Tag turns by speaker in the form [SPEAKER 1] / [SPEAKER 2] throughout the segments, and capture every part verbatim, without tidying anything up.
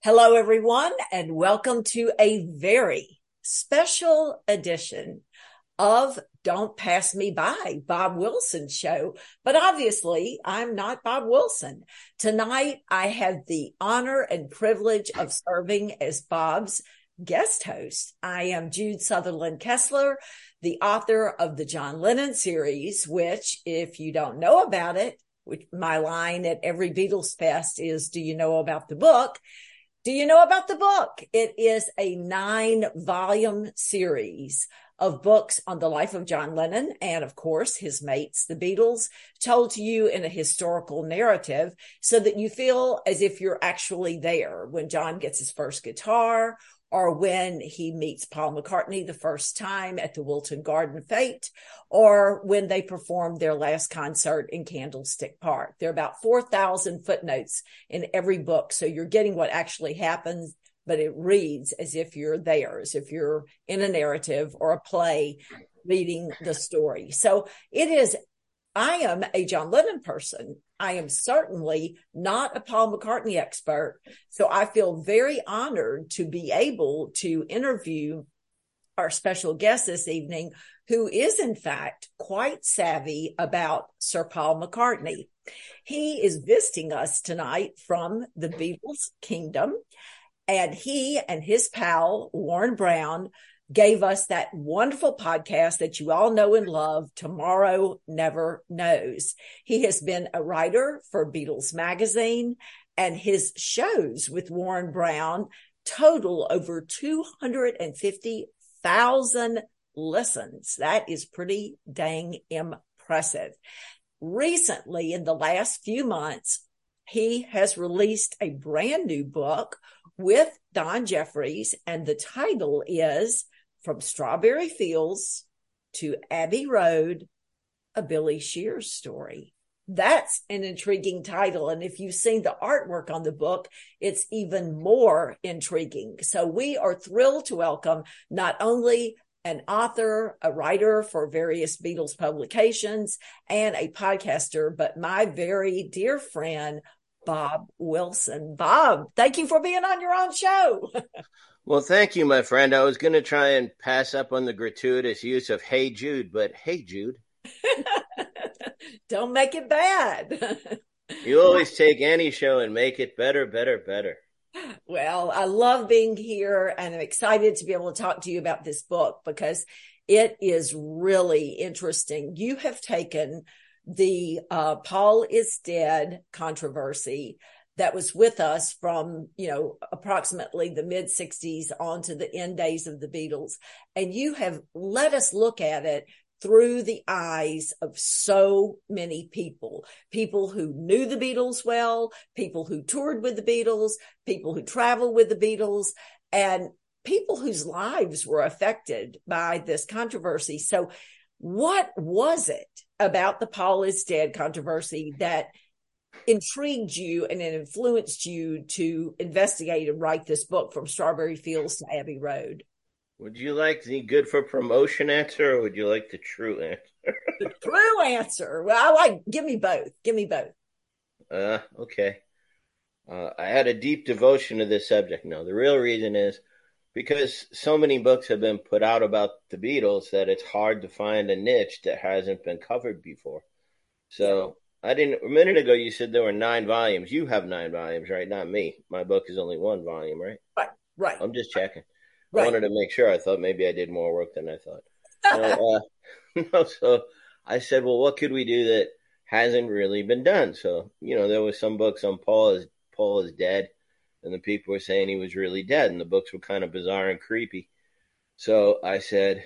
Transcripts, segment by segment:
[SPEAKER 1] Hello, everyone, and welcome to a very special edition of Don't Pass Me By, Bob Wilson's show. But obviously, I'm not Bob Wilson. Tonight, I have the honor and privilege of serving as Bob's guest host. I am Jude Sutherland Kessler, the author of the John Lennon series, which, if you don't know about it, which my line at every Beatles Fest is, do you know about the book? Do you know about the book? It is a nine volume series of books on the life of John Lennon and, of course, his mates, the Beatles, told to you in a historical narrative so that you feel as if you're actually there when John gets his first guitar, or when he meets Paul McCartney the first time at the Wilton Garden Fete, or when they performed their last concert in Candlestick Park. There are about four thousand footnotes in every book, so you're getting what actually happens, but it reads as if you're there, as if you're in a narrative or a play reading the story. So it is, I am a John Lennon person. I am certainly not a Paul McCartney expert. So I feel very honored to be able to interview our special guest this evening, who is in fact quite savvy about Sir Paul McCartney. He is visiting us tonight from the Beatles Kingdom, and he and his pal, Warren Brown, gave us that wonderful podcast that you all know and love, Tomorrow Never Knows. He has been a writer for Beatles Magazine, and his shows with Warren Brown total over two hundred fifty thousand listens. That is pretty dang impressive. Recently, in the last few months, he has released a brand new book with Don Jeffries, and the title is From Strawberry Fields to Abbey Road, a Billy Shears Story. That's an intriguing title. And if you've seen the artwork on the book, it's even more intriguing. So we are thrilled to welcome not only an author, a writer for various Beatles publications, and a podcaster, but my very dear friend, Bob Wilson. Bob, thank you for being on your own show.
[SPEAKER 2] Well, thank you, my friend. I was going to try and pass up on the gratuitous use of Hey Jude, but hey, Jude.
[SPEAKER 1] Don't make it bad.
[SPEAKER 2] You always take any show and make it better, better, better.
[SPEAKER 1] Well, I love being here, and I'm excited to be able to talk to you about this book because it is really interesting. You have taken the uh, Paul is Dead controversy that was with us from, you know, approximately the mid sixties on to the end days of the Beatles. And you have let us look at it through the eyes of so many people, people who knew the Beatles well, people who toured with the Beatles, people who traveled with the Beatles, and people whose lives were affected by this controversy. So what was it about the Paul is Dead controversy that intrigued you and it influenced you to investigate and write this book, From Strawberry Fields to Abbey Road?
[SPEAKER 2] Would you like the good for promotion answer, or would you like the true answer?
[SPEAKER 1] The true answer. Well, I like, give me both. Give me both.
[SPEAKER 2] Uh, okay. Uh, I had a deep devotion to this subject. No, the real reason is because so many books have been put out about the Beatles that it's hard to find a niche that hasn't been covered before. So I didn't, a minute ago you said there were nine volumes. You have nine volumes, right? Not me. My book is only one volume, right?
[SPEAKER 1] Right, right.
[SPEAKER 2] I'm just checking.
[SPEAKER 1] Right.
[SPEAKER 2] I wanted to make sure. I thought maybe I did more work than I thought. So, uh, no, so I said, well, what could we do that hasn't really been done? So, you know, there was some books on Paul is Paul is dead, and the people were saying he was really dead, and the books were kind of bizarre and creepy. So I said,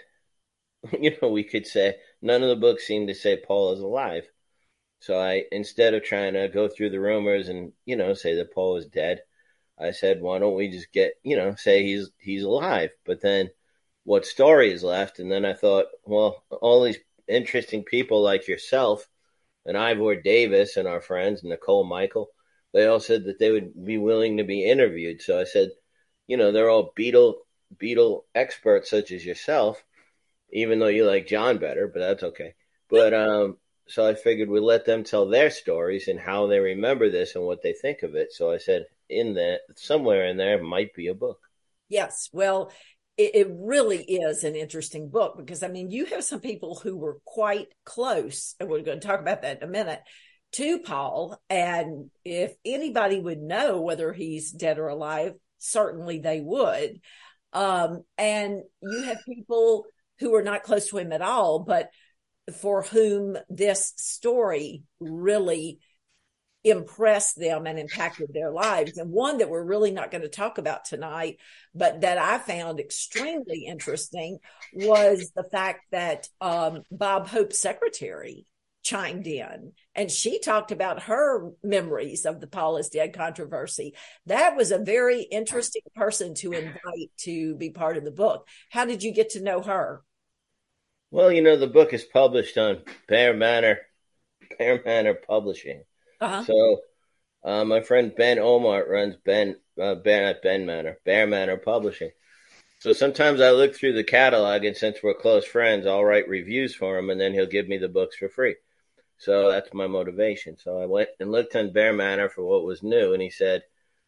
[SPEAKER 2] you know, we could say none of the books seem to say Paul is alive. So I, instead of trying to go through the rumors and, you know, say that Paul is dead, I said, why don't we just get, you know, say he's he's alive? But then what story is left? And then I thought, well, all these interesting people like yourself and Ivor Davis and our friends, Nicole Michael, they all said that they would be willing to be interviewed. So I said, you know, they're all Beatle, Beatle experts such as yourself, even though you like John better, but that's okay. But um, so I figured we'd let them tell their stories and how they remember this and what they think of it. So I said, in that, somewhere in there might be a book.
[SPEAKER 1] Yes. Well, it, it really is an interesting book because, I mean, you have some people who were quite close, and we're going to talk about that in a minute, to Paul. And if anybody would know whether he's dead or alive, certainly they would. Um, and you have people who are not close to him at all, but for whom this story really impressed them and impacted their lives. And one that we're really not going to talk about tonight, but that I found extremely interesting, was the fact that um, Bob Hope's secretary chimed in, and she talked about her memories of the Paul is dead controversy. That was a very interesting person to invite to be part of the book. How did you get to know her?
[SPEAKER 2] Well, you know, the book is published on Bear Manor, Bear Manor Publishing.
[SPEAKER 1] Uh-huh.
[SPEAKER 2] So uh, my friend Ben Omar runs Ben, uh, Bear, not Ben Manor, Bear Manor Publishing. So sometimes I look through the catalog, and since we're close friends, I'll write reviews for him, and then he'll give me the books for free. So that's my motivation. So I went and looked on Bear Manor for what was new, and he said,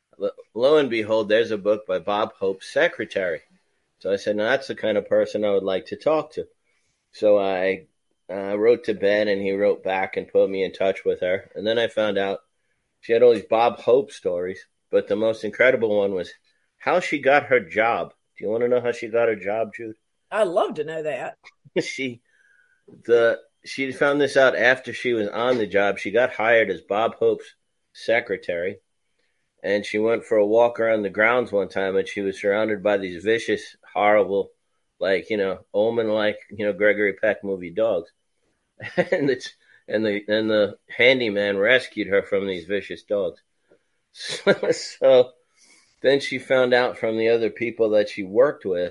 [SPEAKER 2] lo and behold, there's a book by Bob Hope's secretary. So I said, now that's the kind of person I would like to talk to. So I uh, wrote to Ben, and he wrote back and put me in touch with her. And then I found out she had all these Bob Hope stories, but the most incredible one was how she got her job. Do you want to know how she got her job, Jude?
[SPEAKER 1] I'd love to know that.
[SPEAKER 2] she the she found this out after she was on the job. She got hired as Bob Hope's secretary, and she went for a walk around the grounds one time, and she was surrounded by these vicious, horrible, like, you know, Omen-like, you know, Gregory Peck movie dogs. and it's and the and the handyman rescued her from these vicious dogs. So, so then she found out from the other people that she worked with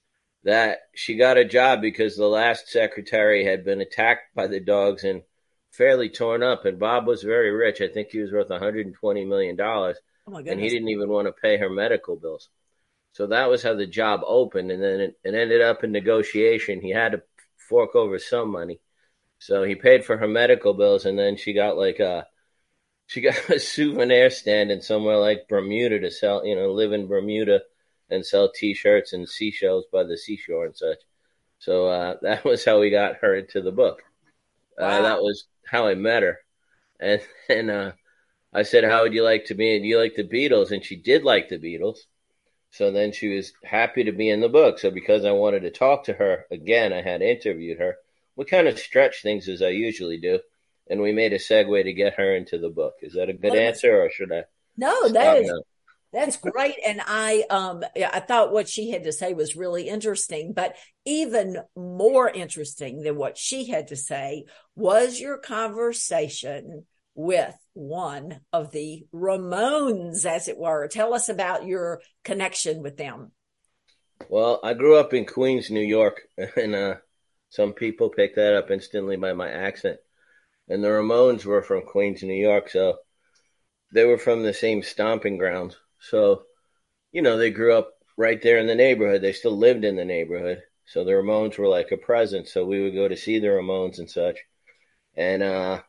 [SPEAKER 2] that she got a job because the last secretary had been attacked by the dogs and fairly torn up. And Bob was very rich. I think he was worth one hundred twenty million dollars.
[SPEAKER 1] Oh my goodness.
[SPEAKER 2] And he didn't even want to pay her medical bills. So that was how the job opened. And then it, it ended up in negotiation. He had to fork over some money. So he paid for her medical bills, and then she got like a, she got a souvenir stand in somewhere like Bermuda to sell, you know, live in Bermuda and sell T-shirts and seashells by the seashore and such. So uh, that was how we got her into the book. Uh, wow. That was how I met her. And and uh, I said, how would you like to be? And do you like the Beatles? And she did like the Beatles. So then she was happy to be in the book. So because I wanted to talk to her again, I had interviewed her. We kind of stretched things as I usually do, and we made a segue to get her into the book. Is that a good answer, or should I?
[SPEAKER 1] No, that is now? That's great. And I um I thought what she had to say was really interesting, but even more interesting than what she had to say was your conversation with one of the Ramones, as it were. Tell us about your connection with them.
[SPEAKER 2] Well, I grew up in Queens, New York, and uh some people pick that up instantly by my accent. And the Ramones were from Queens, New York, so they were from the same stomping grounds. So, you know, they grew up right there in the neighborhood. They still lived in the neighborhood. So the Ramones were like a presence. So we would go to see the Ramones and such. And uh,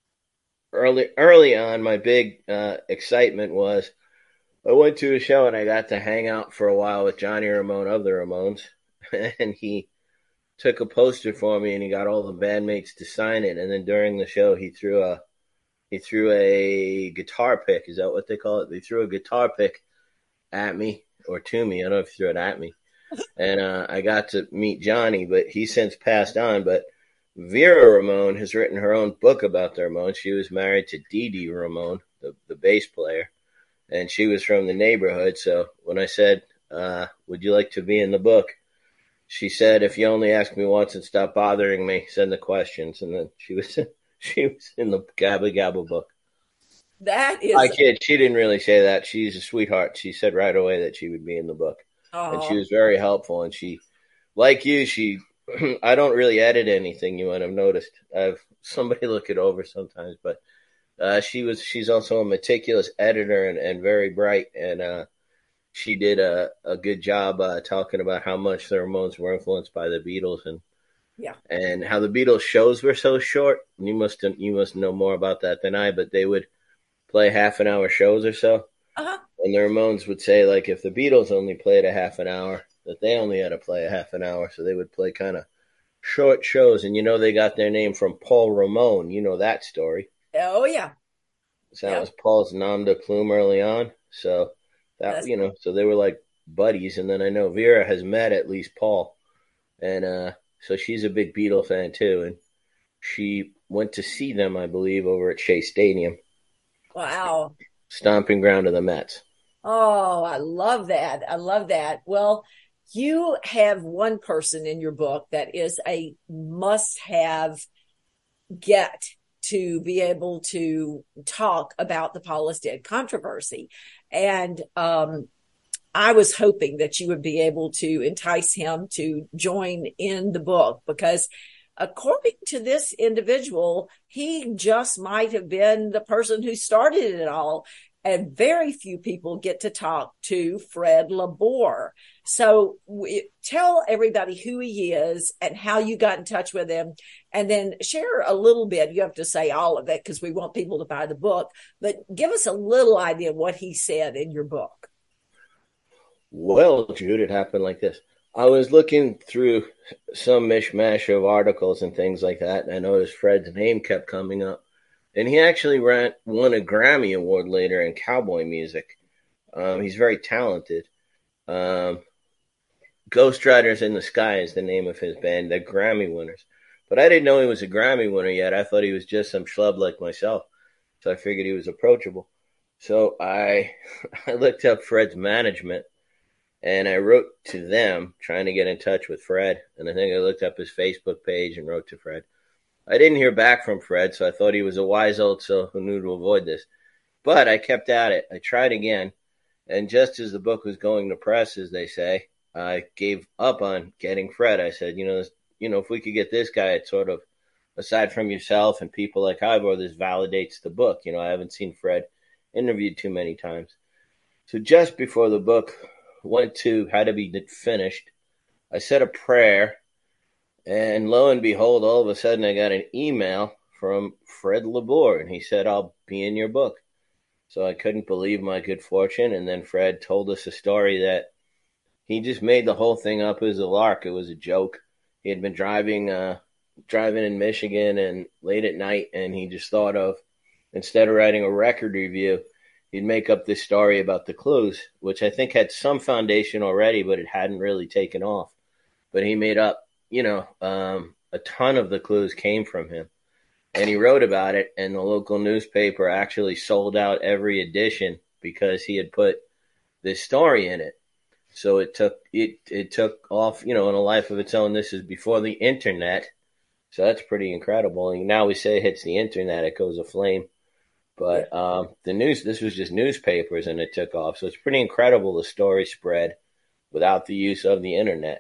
[SPEAKER 2] early early on, my big uh, excitement was I went to a show and I got to hang out for a while with Johnny Ramone of the Ramones. And he took a poster for me, and he got all the bandmates to sign it. And then during the show, he threw a he threw a guitar pick. Is that what they call it? They threw a guitar pick at me or to me. I don't know if he threw it at me. And uh, I got to meet Johnny, but he's since passed on. But Vera Ramone has written her own book about the Ramones. She was married to Dee Dee Ramone, the, the bass player, and she was from the neighborhood. So when I said, uh, would you like to be in the book? She said, if you only ask me once and stop bothering me, send the questions. And then she was she was in the Gabba Gabba book.
[SPEAKER 1] That is...
[SPEAKER 2] I kid. She didn't really say that. She's a sweetheart. She said right away that she would be in the book. Aww. And she was very helpful. And she, like you, she, I don't really edit anything, you might have noticed. I have somebody look it over sometimes. But uh, she was. she's also a meticulous editor and, and very bright. And uh she did a, a good job uh, talking about how much the Ramones were influenced by the Beatles. And
[SPEAKER 1] Yeah.
[SPEAKER 2] and how the Beatles shows were so short. You must you must know more about that than I, but they would play half an hour shows or so.
[SPEAKER 1] Uh-huh.
[SPEAKER 2] And the Ramones would say, like, if the Beatles only played a half an hour, that they only had to play a half an hour. So they would play kind of short shows. And you know, they got their name from Paul Ramon. You know that story.
[SPEAKER 1] Oh, yeah.
[SPEAKER 2] So that
[SPEAKER 1] Yeah.
[SPEAKER 2] was Paul's nom de plume early on. So that,
[SPEAKER 1] That's,
[SPEAKER 2] you know, so they were like buddies. And then I know Vera has met at least Paul. And uh, so she's a big Beatle fan too. And she went to see them, I believe, over at Shea Stadium,
[SPEAKER 1] wow.
[SPEAKER 2] stomping ground of the Mets.
[SPEAKER 1] Oh, I love that. I love that. Well, you have one person in your book that is a must have get to be able to talk about the Paul is dead controversy. And um, I was hoping that you would be able to entice him to join in the book, because according to this individual, he just might have been the person who started it all. And very few people get to talk to Fred Laborde. So we, tell everybody who he is and how you got in touch with him. And then share a little bit. You have to say all of it because we want people to buy the book. But give us a little idea of what he said in your book.
[SPEAKER 2] Well, Jude, it happened like this. I was looking through some mishmash of articles and things like that, and I noticed Fred's name kept coming up. And he actually ran, won a Grammy Award later in cowboy music. Um, he's very talented. Um, Ghost Riders in the Sky is the name of his band. They're Grammy winners. But I didn't know he was a Grammy winner yet. I thought he was just some schlub like myself. So I figured he was approachable. So I, I looked up Fred's management, and I wrote to them trying to get in touch with Fred. And I think I looked up his Facebook page and wrote to Fred. I didn't hear back from Fred, so I thought he was a wise old soul who knew to avoid this. But I kept at it. I tried again. And just as the book was going to press, as they say, I gave up on getting Fred. I said, you know, this, you know, if we could get this guy, it sort of, aside from yourself and people like Ivor, this validates the book. You know, I haven't seen Fred interviewed too many times. So just before the book went to had to be finished, I said a prayer. And lo and behold, all of a sudden I got an email from Fred Laborde, and he said, I'll be in your book. So I couldn't believe my good fortune. And then Fred told us a story that he just made the whole thing up as a lark. It was a joke. He had been driving, uh, driving in Michigan and late at night, and he just thought of, instead of writing a record review, he'd make up this story about the clues, which I think had some foundation already, but it hadn't really taken off. But he made up, you know, um, a ton of the clues came from him. And he wrote about it, and the local newspaper actually sold out every edition because he had put this story in it. So it took it it took off, you know, in a life of its own. This is before the internet, so that's pretty incredible. And now we say it hits the internet, it goes aflame. But um, the news, this was just newspapers, and it took off. So it's pretty incredible the story spread without the use of the internet.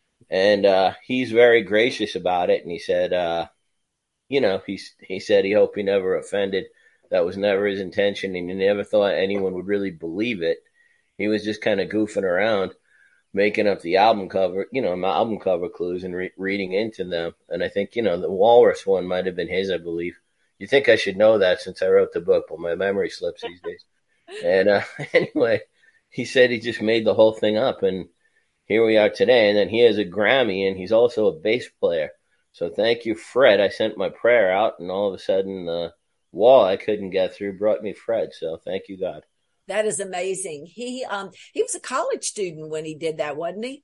[SPEAKER 2] And uh, he's very gracious about it. And he said, uh, you know, he, he said he hoped he never offended. That was never his intention. And he never thought anyone would really believe it. He was just kind of goofing around, making up the album cover, you know, my album cover clues and re- reading into them. And I think, you know, the Walrus one might have been his, I believe. You think I should know that since I wrote the book, but my memory slips these days. And uh, anyway, he said he just made the whole thing up. And here we are today, and then he has a Grammy, and he's also a bass player. So thank you, Fred. I sent my prayer out, and all of a sudden the wall I couldn't get through brought me Fred. So thank you, God.
[SPEAKER 1] That is amazing. He um he was a college student when he did that, wasn't he?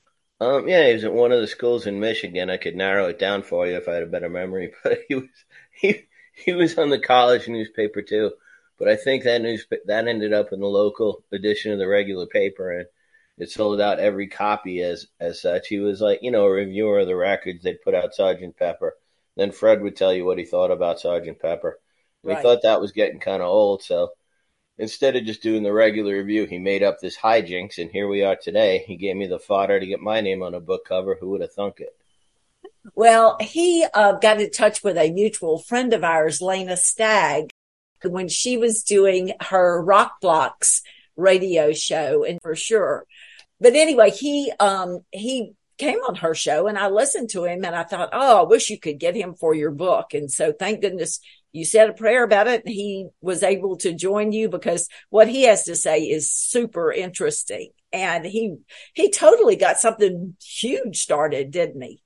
[SPEAKER 2] Um, yeah, he was at one of the schools in Michigan. I could narrow it down for you if I had a better memory, but he was he he was on the college newspaper too. But I think that news that ended up in the local edition of the regular paper, and it sold out every copy as as such. He was like, you know, a reviewer of the records. They'd put out Sergeant Pepper. Then Fred would tell you what he thought about Sergeant Pepper. And right. He thought that was getting kind of old. So instead of just doing the regular review, he made up this hijinks. And here we are today. He gave me the fodder to get my name on a book cover. Who would have thunk it?
[SPEAKER 1] Well, he uh, got in touch with a mutual friend of ours, Lena Stagg, when she was doing her Rock Blocks radio show, and for sure. But anyway, he um, he came on her show, and I listened to him, and I thought, oh, I wish you could get him for your book. And so thank goodness you said a prayer about it, and he was able to join you, because what he has to say is super interesting. And he, he totally got something huge started, didn't he?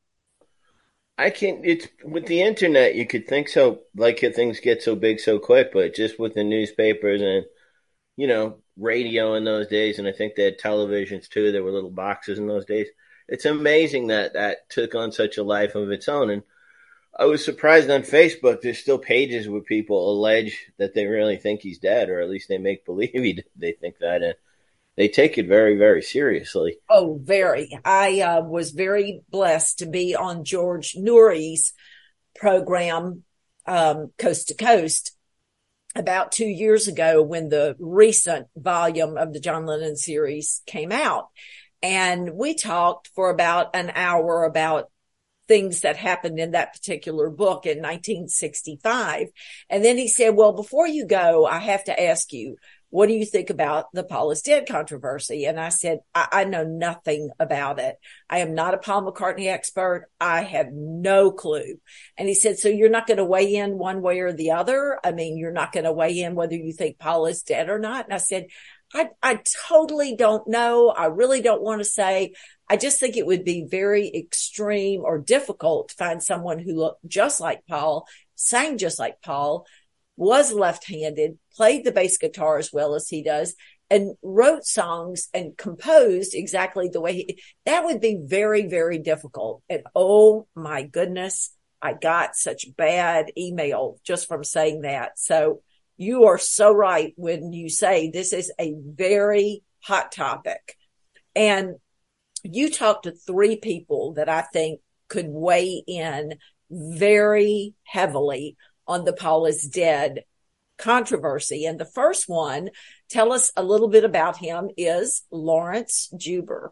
[SPEAKER 2] I can. It's with the internet. You could think so, like things get so big so quick, but just with the newspapers and you know radio in those days, and I think they had televisions too. There were little boxes in those days. It's amazing that that took on such a life of its own. And I was surprised on Facebook. There's still pages where people allege that they really think he's dead, or at least they make believe he, they think that. And they take it very, very seriously.
[SPEAKER 1] Oh, very. I uh, was very blessed to be on George Noory's program, um, Coast to Coast, about two years ago when the recent volume of the John Lennon series came out. And we talked for about an hour about things that happened in that particular book in nineteen sixty-five. And then he said, well, before you go, I have to ask you, what do you think about the Paul is dead controversy? And I said, I, I know nothing about it. I am not a Paul McCartney expert. I have no clue. And he said, so you're not going to weigh in one way or the other? I mean, you're not going to weigh in whether you think Paul is dead or not? And I said, I, I totally don't know. I really don't want to say. I just think it would be very extreme or difficult to find someone who looked just like Paul, sang just like Paul, was left-handed, played the bass guitar as well as he does, and wrote songs and composed exactly the way he, that would be very, very difficult. And oh my goodness, I got such bad email just from saying that. So you are so right when you say this is a very hot topic. And you talked to three people that I think could weigh in very heavily on the Paul is dead controversy. And the first one, tell us a little bit about him, is Laurence Juber.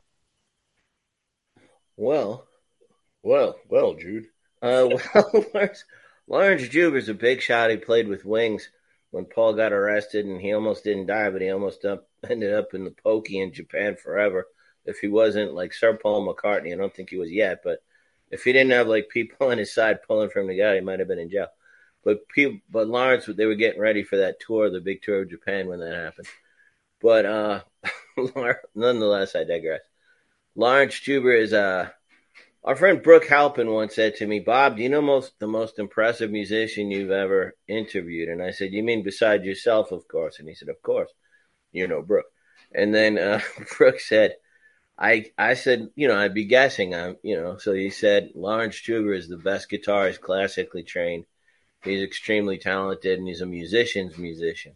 [SPEAKER 2] Well, well, well, Jude. Uh, well, Laurence, Laurence Juber is a big shot. He played with Wings when Paul got arrested, and he almost didn't die, but he almost up, ended up in the pokey in Japan forever. If he wasn't like Sir Paul McCartney, I don't think he was yet, but if he didn't have like people on his side pulling for him to go, he might have been in jail. But people, but Laurence, they were getting ready for that tour, the big tour of Japan, when that happened. But uh, nonetheless, I digress. Laurence Juber is uh, our friend Brooke Halpin once said to me, Bob, do you know most the most impressive musician you've ever interviewed? And I said, you mean besides yourself, of course? And he said, of course. You know Brooke. And then uh, Brooke said, I I said, you know, I'd be guessing. I'm, you know, so he said, Laurence Juber is the best guitarist, classically trained. He's extremely talented, and he's a musician's musician.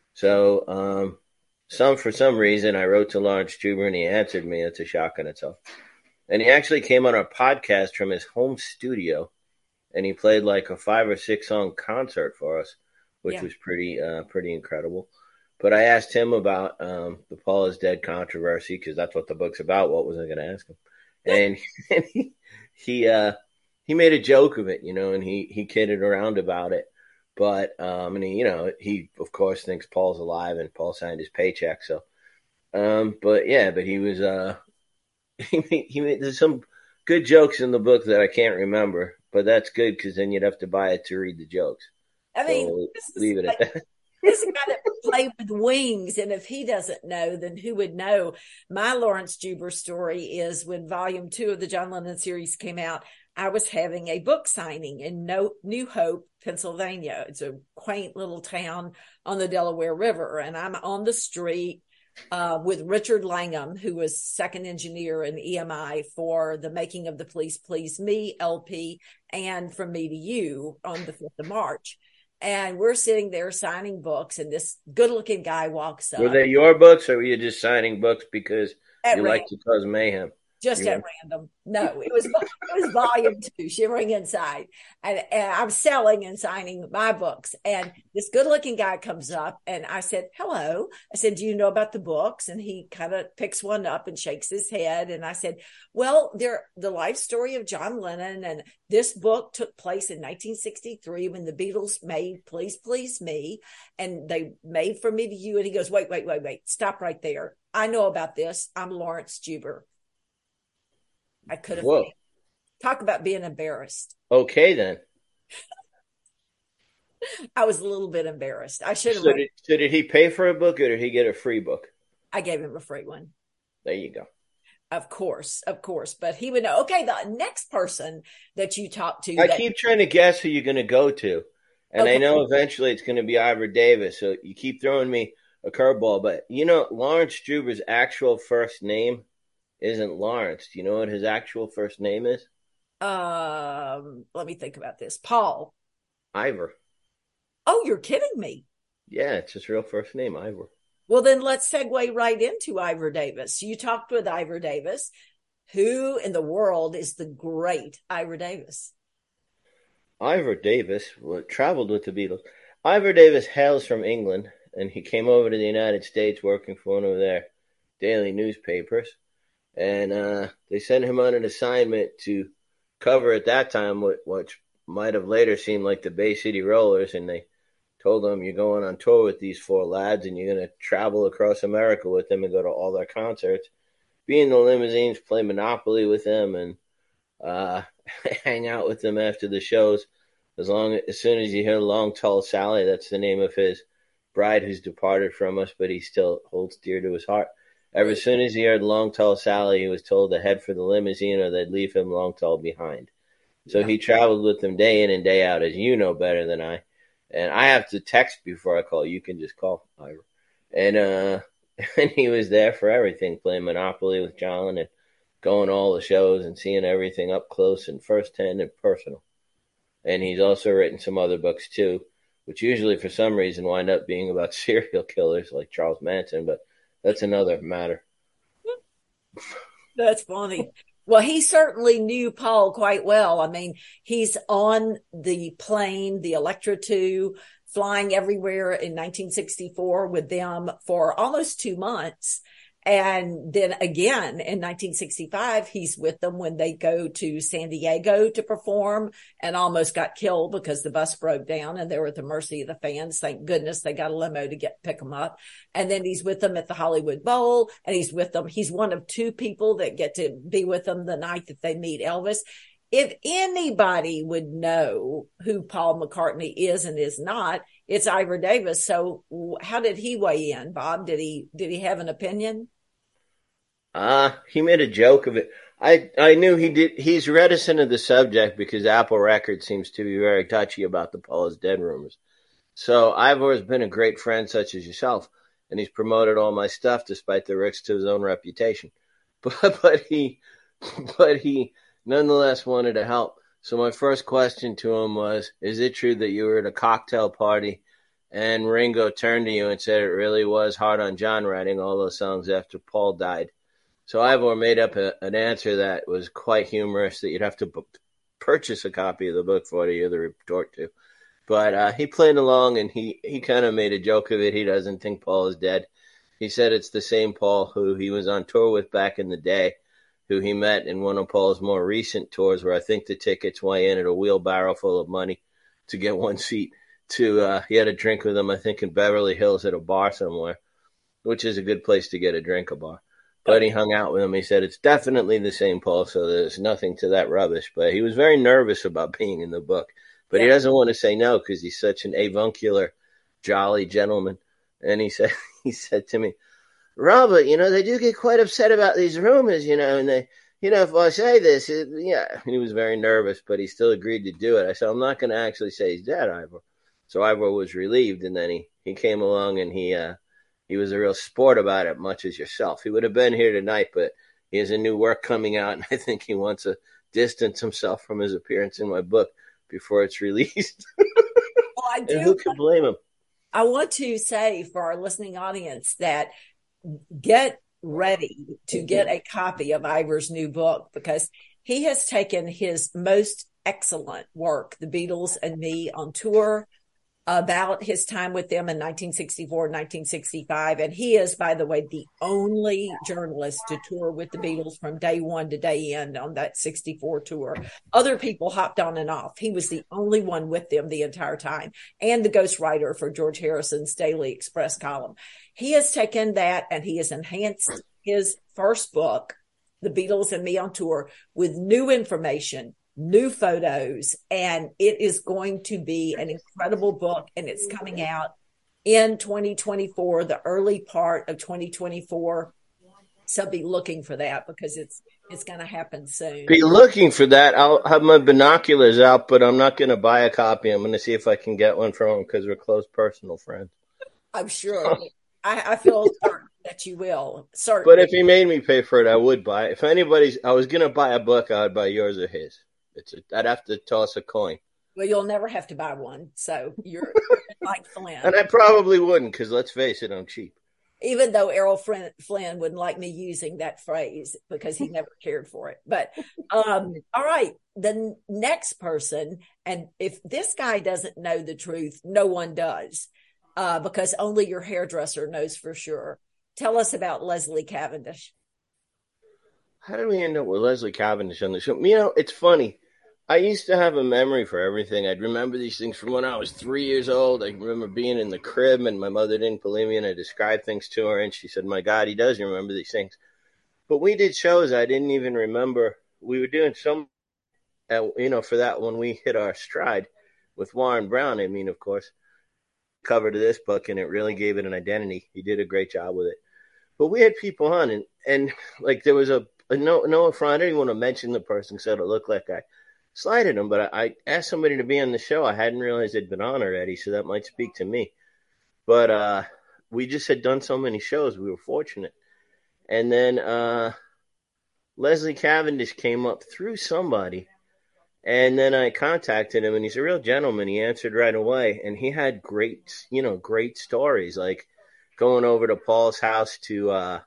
[SPEAKER 2] So, um, some for some reason, I wrote to Laurence Juber, and he answered me. It's a shock in itself. And he actually came on our podcast from his home studio, and he played like a five or six song concert for us, which yeah. was pretty uh, pretty incredible. But I asked him about um, the Paul is dead controversy, because that's what the book's about. What was I going to ask him? And, and he he, uh, he made a joke of it, you know, and he, he kidded around about it. But, um, and he, you know, he, of course, thinks Paul's alive, and Paul signed his paycheck. So, um, but yeah, but he was, uh, he made, he made, there's some good jokes in the book that I can't remember, but that's good, because then you'd have to buy it to read the jokes.
[SPEAKER 1] I mean,
[SPEAKER 2] so leave it
[SPEAKER 1] like,
[SPEAKER 2] at that.
[SPEAKER 1] This guy that played with Wings, and if he doesn't know, then who would know? My Laurence Juber story is when volume two of the John Lennon series came out, I was having a book signing in New Hope, Pennsylvania. It's a quaint little town on the Delaware River, and I'm on the street uh, with Richard Langham, who was second engineer in E M I for the making of the Please Please Me L P and From Me to You on the fifth of March. And we're sitting there signing books, and this good-looking guy walks up.
[SPEAKER 2] Were they your books, or were you just signing books because
[SPEAKER 1] At
[SPEAKER 2] you
[SPEAKER 1] random.
[SPEAKER 2] like to cause mayhem?
[SPEAKER 1] Just
[SPEAKER 2] you
[SPEAKER 1] at
[SPEAKER 2] were...
[SPEAKER 1] random. No, it was it was volume two, Shimmering Inside. And, and I'm selling and signing my books. And this good-looking guy comes up, and I said, hello. I said, do you know about the books? And he kind of picks one up and shakes his head. And I said, well, they're the life story of John Lennon. And this book took place in nineteen sixty-three when the Beatles made Please Please Me. And they made From Me to You. And he goes, wait, wait, wait, wait. Stop right there. I know about this. I'm Laurence Juber. I could have.
[SPEAKER 2] Whoa.
[SPEAKER 1] Talk about being embarrassed.
[SPEAKER 2] Okay, then.
[SPEAKER 1] I was a little bit embarrassed. I should have
[SPEAKER 2] So
[SPEAKER 1] read.
[SPEAKER 2] did, so did he pay for a book or did he get a free book?
[SPEAKER 1] I gave him a free one.
[SPEAKER 2] There you go.
[SPEAKER 1] Of course, of course. But he would know, okay, the next person that you talk to.
[SPEAKER 2] I
[SPEAKER 1] that,
[SPEAKER 2] keep trying to guess who you're going to go to. And
[SPEAKER 1] okay.
[SPEAKER 2] I know eventually it's going to be Ivor Davis. So you keep throwing me a curveball. But, you know, Lawrence Struber's actual first name isn't Lawrence. Do you know what his actual first name is?
[SPEAKER 1] Um, let me think about this. Paul.
[SPEAKER 2] Ivor.
[SPEAKER 1] Oh, you're kidding me.
[SPEAKER 2] Yeah, it's his real first name, Ivor.
[SPEAKER 1] Well, then let's segue right into Ivor Davis. You talked with Ivor Davis. Who in the world is the great Ivor Davis?
[SPEAKER 2] Ivor Davis well, traveled with the Beatles. Ivor Davis hails from England, and he came over to the United States working for one of their daily newspapers. And uh, they sent him on an assignment to cover at that time what which might have later seemed like the Bay City Rollers, and they told him, you're going on tour with these four lads, and you're going to travel across America with them and go to all their concerts, be in the limousines, play Monopoly with them, and uh, hang out with them after the shows. As long as soon as you hear Long Tall Sally, that's the name of his bride who's departed from us, but he still holds dear to his heart. Ever as soon as he heard Long Tall Sally, he was told to head for the limousine or they'd leave him Long Tall behind. So yeah. He traveled with them day in and day out, as you know better than I. And I have to text before I call. You can just call Ivor. And uh, and he was there for everything, playing Monopoly with John and going to all the shows and seeing everything up close and firsthand and personal. And he's also written some other books too, which usually for some reason wind up being about serial killers like Charles Manson, but that's another matter.
[SPEAKER 1] That's funny. Well, he certainly knew Paul quite well. I mean, he's on the plane, the Electra two, flying everywhere in nineteen sixty-four with them for almost two months. And then again in nineteen sixty-five, he's with them when they go to San Diego to perform and almost got killed because the bus broke down and they were at the mercy of the fans. Thank goodness they got a limo to get pick them up. And then he's with them at the Hollywood Bowl, and he's with them. He's one of two people that get to be with them the night that they meet Elvis. If anybody would know who Paul McCartney is and is not, it's Ivor Davis. So how did he weigh in, Bob? Did he, did he have an opinion?
[SPEAKER 2] Uh, he made a joke of it. I, I knew he did. He's reticent of the subject because Apple Records seems to be very touchy about the Paul is dead rumors. So I've always been a great friend such as yourself, and he's promoted all my stuff despite the risks to his own reputation. But, but he, but he nonetheless wanted to help. So my first question to him was, is it true that you were at a cocktail party and Ringo turned to you and said it really was hard on John writing all those songs after Paul died? So Ivor made up a, an answer that was quite humorous that you'd have to b- purchase a copy of the book for to hear the retort to. But uh, he played along, and he, he kind of made a joke of it. He doesn't think Paul is dead. He said it's the same Paul who he was on tour with back in the day, who he met in one of Paul's more recent tours where I think the tickets weigh in at a wheelbarrow full of money to get one seat. To uh, he had a drink with him, I think, in Beverly Hills at a bar somewhere, which is a good place to get a drink, a bar. But he hung out with him. He said it's definitely the same Paul, so there's nothing to that rubbish. But he was very nervous about being in the book. But yeah. He doesn't want to say no because he's such an avuncular, jolly gentleman. And he said, he said to me, Robert, you know, they do get quite upset about these rumors, you know, and they, you know, if I say this, it, yeah. He was very nervous, but he still agreed to do it. I said, I'm not going to actually say he's dead, Ivor. So Ivor was relieved, and then he, he came along and he, uh, He was a real sport about it, much as yourself. He would have been here tonight, but he has a new work coming out, and I think he wants to distance himself from his appearance in my book before it's released.
[SPEAKER 1] Well, I do.
[SPEAKER 2] And who can blame him?
[SPEAKER 1] I want to say for our listening audience that get ready to get a copy of Ivor's new book, because he has taken his most excellent work, The Beatles and Me on Tour, about his time with them in nineteen sixty-four, nineteen sixty-five. And he is, by the way, the only journalist to tour with the Beatles from day one to day end on that sixty-four tour. Other people hopped on and off. He was the only one with them the entire time, and the ghostwriter for George Harrison's Daily Express column. He has taken that and he has enhanced his first book The Beatles and Me on Tour with new information, new photos, and it is going to be an incredible book, and it's coming out in twenty twenty-four, the early part of twenty twenty-four. So be looking for that because it's it's going to happen soon.
[SPEAKER 2] Be looking for that. I'll have my binoculars out, but I'm not going to buy a copy. I'm going to see if I can get one from him because we're close personal friends.
[SPEAKER 1] I'm sure. I, I feel certain that you will. Certainly.
[SPEAKER 2] But if he made me pay for it, I would buy it. If anybody's, I was going to buy a book, I would buy yours or his. It's a, I'd have to toss a coin.
[SPEAKER 1] Well, you'll never have to buy one. So you're like Flynn.
[SPEAKER 2] And I probably wouldn't because let's face it, I'm cheap.
[SPEAKER 1] Even though Errol Flynn wouldn't like me using that phrase because he never cared for it. But um, all right, the next person, and if this guy doesn't know the truth, no one does, uh, because only your hairdresser knows for sure. Tell us about Leslie Cavendish.
[SPEAKER 2] How did we end up with Leslie Cavendish on the show? You know, it's funny. I used to have a memory for everything. I'd remember these things from when I was three years old. I remember being in the crib and my mother didn't believe me and I described things to her and she said, my God, he does remember these things. But we did shows I didn't even remember. We were doing some, you know, for that when we hit our stride with Warren Brown. I mean, of course, cover to this book and it really gave it an identity. He did a great job with it. But we had people on and, and like there was a, a no, no front. I didn't want to mention the person so it looked like I slighted him, but I, I asked somebody to be on the show. I hadn't realized they'd been on already, so that might speak to me. But uh, we just had done so many shows. We were fortunate. And then uh, Leslie Cavendish came up through somebody, and then I contacted him, and he's a real gentleman. He answered right away, and he had great, you know, great stories, like going over to Paul's house to uh,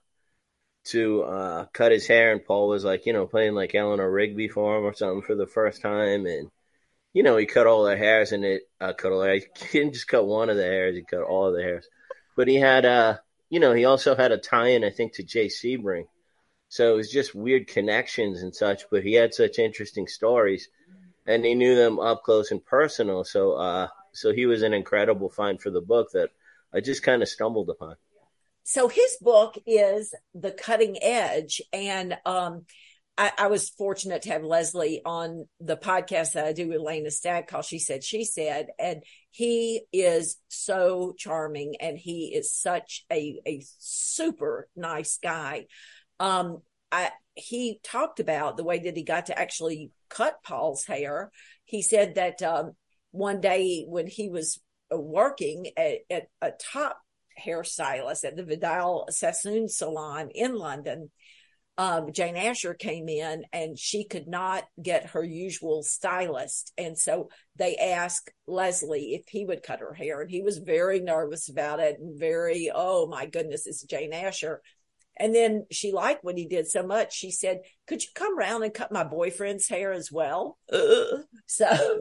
[SPEAKER 2] to uh, cut his hair, and Paul was like, you know, playing like Eleanor Rigby for him or something for the first time, and you know, he cut all the hairs, and it uh, cut all. He didn't just cut one of the hairs; he cut all of the hairs. But he had, uh, you know, he also had a tie-in, I think, to Jay Sebring. So it was just weird connections and such. But he had such interesting stories, and he knew them up close and personal. So, uh, so he was an incredible find for the book that I just kind of stumbled upon.
[SPEAKER 1] So his book is The Cutting Edge. And um, I, I was fortunate to have Leslie on the podcast that I do with Lena Stagg called She Said, She Said. And he is so charming and he is such a, a super nice guy. Um, I, he talked about the way that he got to actually cut Paul's hair. He said that um, one day when he was working at, at a top hairstylist at the Vidal Sassoon salon in London, um, Jane Asher came in and she could not get her usual stylist. And so they asked Leslie if he would cut her hair. And he was very nervous about it and very, oh my goodness, it's Jane Asher. And then she liked what he did so much. She said, could you come around and cut my boyfriend's hair as well? Uh, so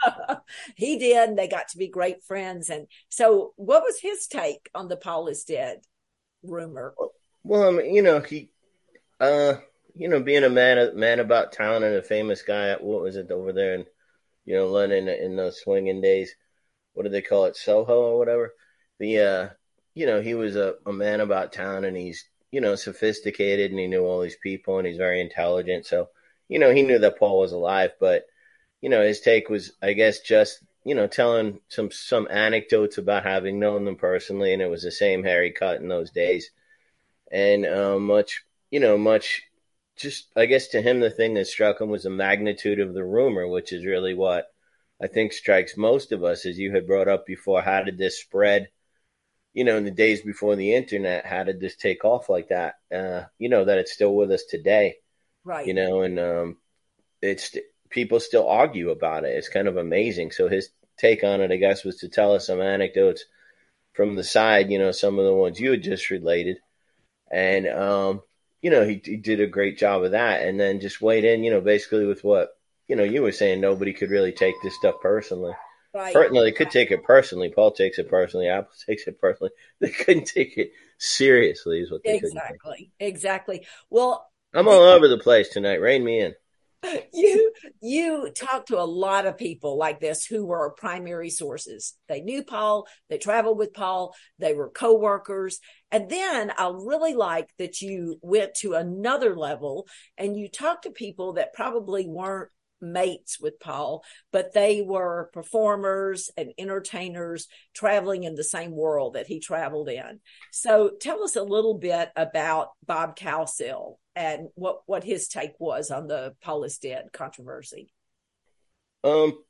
[SPEAKER 1] he did. And they got to be great friends. And so what was his take on the Paul is dead rumor?
[SPEAKER 2] Well, I mean, you know, he, uh, you know, being a man, man about town and a famous guy, what was it over there in, you know, London in those swinging days? What do they call it? Soho or whatever. The, uh, you know, he was a, a man about town and he's, you know, sophisticated and he knew all these people and he's very intelligent. So, you know, he knew that Paul was alive, but, you know, his take was, I guess, just, you know, telling some, some anecdotes about having known them personally. And it was the same hair he cut in those days. And uh, much, you know, much just, I guess to him, the thing that struck him was the magnitude of the rumor, which is really what I think strikes most of us, as you had brought up before. How did this spread? You know, in the days before the internet, how did this take off like that? Uh, you know, that it's still with us today.
[SPEAKER 1] Right.
[SPEAKER 2] You know, and um, it's people still argue about it. It's kind of amazing. So his take on it, I guess, was to tell us some anecdotes from the side, you know, some of the ones you had just related. And, um, you know, he, he did a great job of that. And then just weighed in, you know, basically with what, you know, you were saying, nobody could really take this stuff personally.
[SPEAKER 1] Right.
[SPEAKER 2] No, they could take it personally. Paul takes it personally. Apple takes it personally. They couldn't take it seriously, is what they
[SPEAKER 1] exactly.
[SPEAKER 2] couldn't take.
[SPEAKER 1] Exactly. Well,
[SPEAKER 2] I'm all over the place tonight. Rein me in.
[SPEAKER 1] you you talked to a lot of people like this who were primary sources. They knew Paul, they traveled with Paul, they were co-workers. And then I really like that you went to another level and you talked to people that probably weren't mates with Paul, but they were performers and entertainers traveling in the same world that he traveled in. So tell us a little bit about Bob Cowsill and what, what his take was on the Paul is dead controversy.
[SPEAKER 2] Um,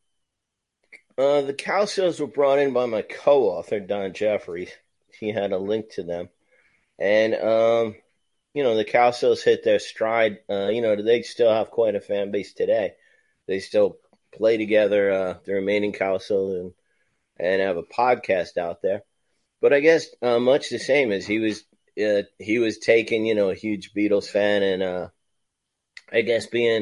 [SPEAKER 2] uh, the Cowsills were brought in by my co-author, Don Jeffries. He had a link to them. And, um, you know, the Cowsills hit their stride. Uh, you know, they still have quite a fan base today. They still play together, uh, the remaining Cowsill, and, and have a podcast out there. But I guess uh, much the same as he was, uh, he was taking, you know, a huge Beatles fan and, uh, I guess being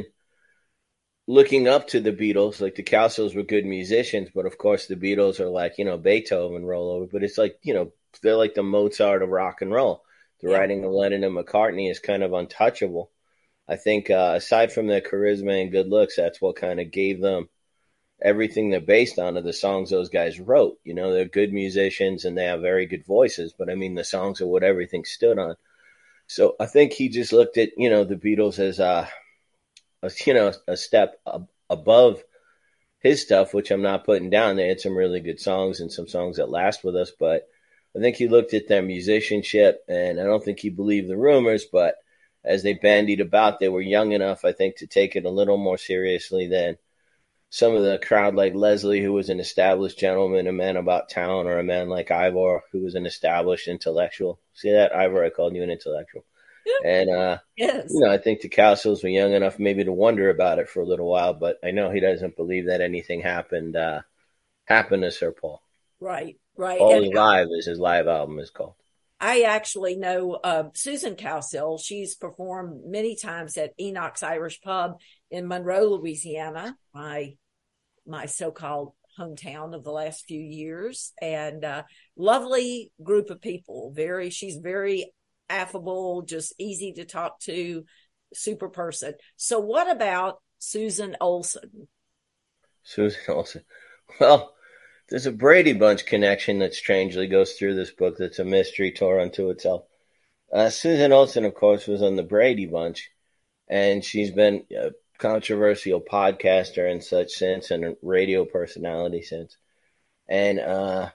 [SPEAKER 2] looking up to the Beatles. Like the Cowsills were good musicians, but of course the Beatles are like, you know, Beethoven roll over. But it's like, you know, they're like the Mozart of rock and roll. The
[SPEAKER 1] Yeah.
[SPEAKER 2] writing of Lennon and McCartney is kind of untouchable. I think uh, aside from their charisma and good looks, that's what kind of gave them everything they're based on are the songs those guys wrote. You know, they're good musicians and they have very good voices, but I mean, the songs are what everything stood on. So I think he just looked at, you know, the Beatles as, uh, a, you know, a step ab- above his stuff, which I'm not putting down. They had some really good songs and some songs that last with us, but I think he looked at their musicianship and I don't think he believed the rumors, but as they bandied about, they were young enough, I think, to take it a little more seriously than some of the crowd like Leslie, who was an established gentleman, a man about town, or a man like Ivor, who was an established intellectual. See that, Ivor? I called you an intellectual. And, uh,
[SPEAKER 1] Yes.
[SPEAKER 2] you know, I think the Cowsills were young enough maybe to wonder about it for a little while, but I know he doesn't believe that anything happened, uh, happened to Sir Paul.
[SPEAKER 1] Right. Right.
[SPEAKER 2] Paul
[SPEAKER 1] And
[SPEAKER 2] is Live, as his live album is called.
[SPEAKER 1] I actually know uh, Susan Cowsill. She's performed many times at Enoch's Irish Pub in Monroe, Louisiana, my my so-called hometown of the last few years, and uh, lovely group of people. Very, she's very affable, just easy to talk to, super person. So, what about Susan Olson?
[SPEAKER 2] Susan Olsen. Well, there's a Brady Bunch connection that strangely goes through this book that's a mystery tour unto itself. Uh, Susan Olsen, of course, was on the Brady Bunch, and she's been a controversial podcaster and such since, and a radio personality since. And uh,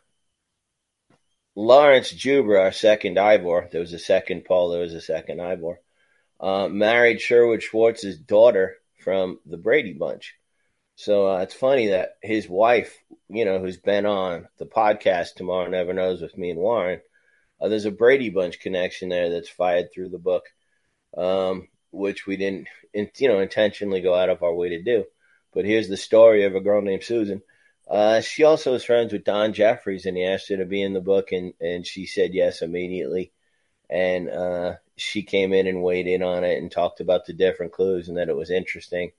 [SPEAKER 2] Lawrence Juber, our second Ivor, there was a second Paul, there was a second Ivor, uh, married Sherwood Schwartz's daughter from the Brady Bunch. So uh, it's funny that his wife, you know, who's been on the podcast Tomorrow Never Knows with me and Warren, uh, there's a Brady Bunch connection there that's fired through the book, um, which we didn't, in, you know, intentionally go out of our way to do. But here's the story of a girl named Susan. Uh, she also is friends with Don Jeffries, and he asked her to be in the book, and, and she said yes immediately. And uh, she came in and weighed in on it and talked about the different clues and that it was interesting.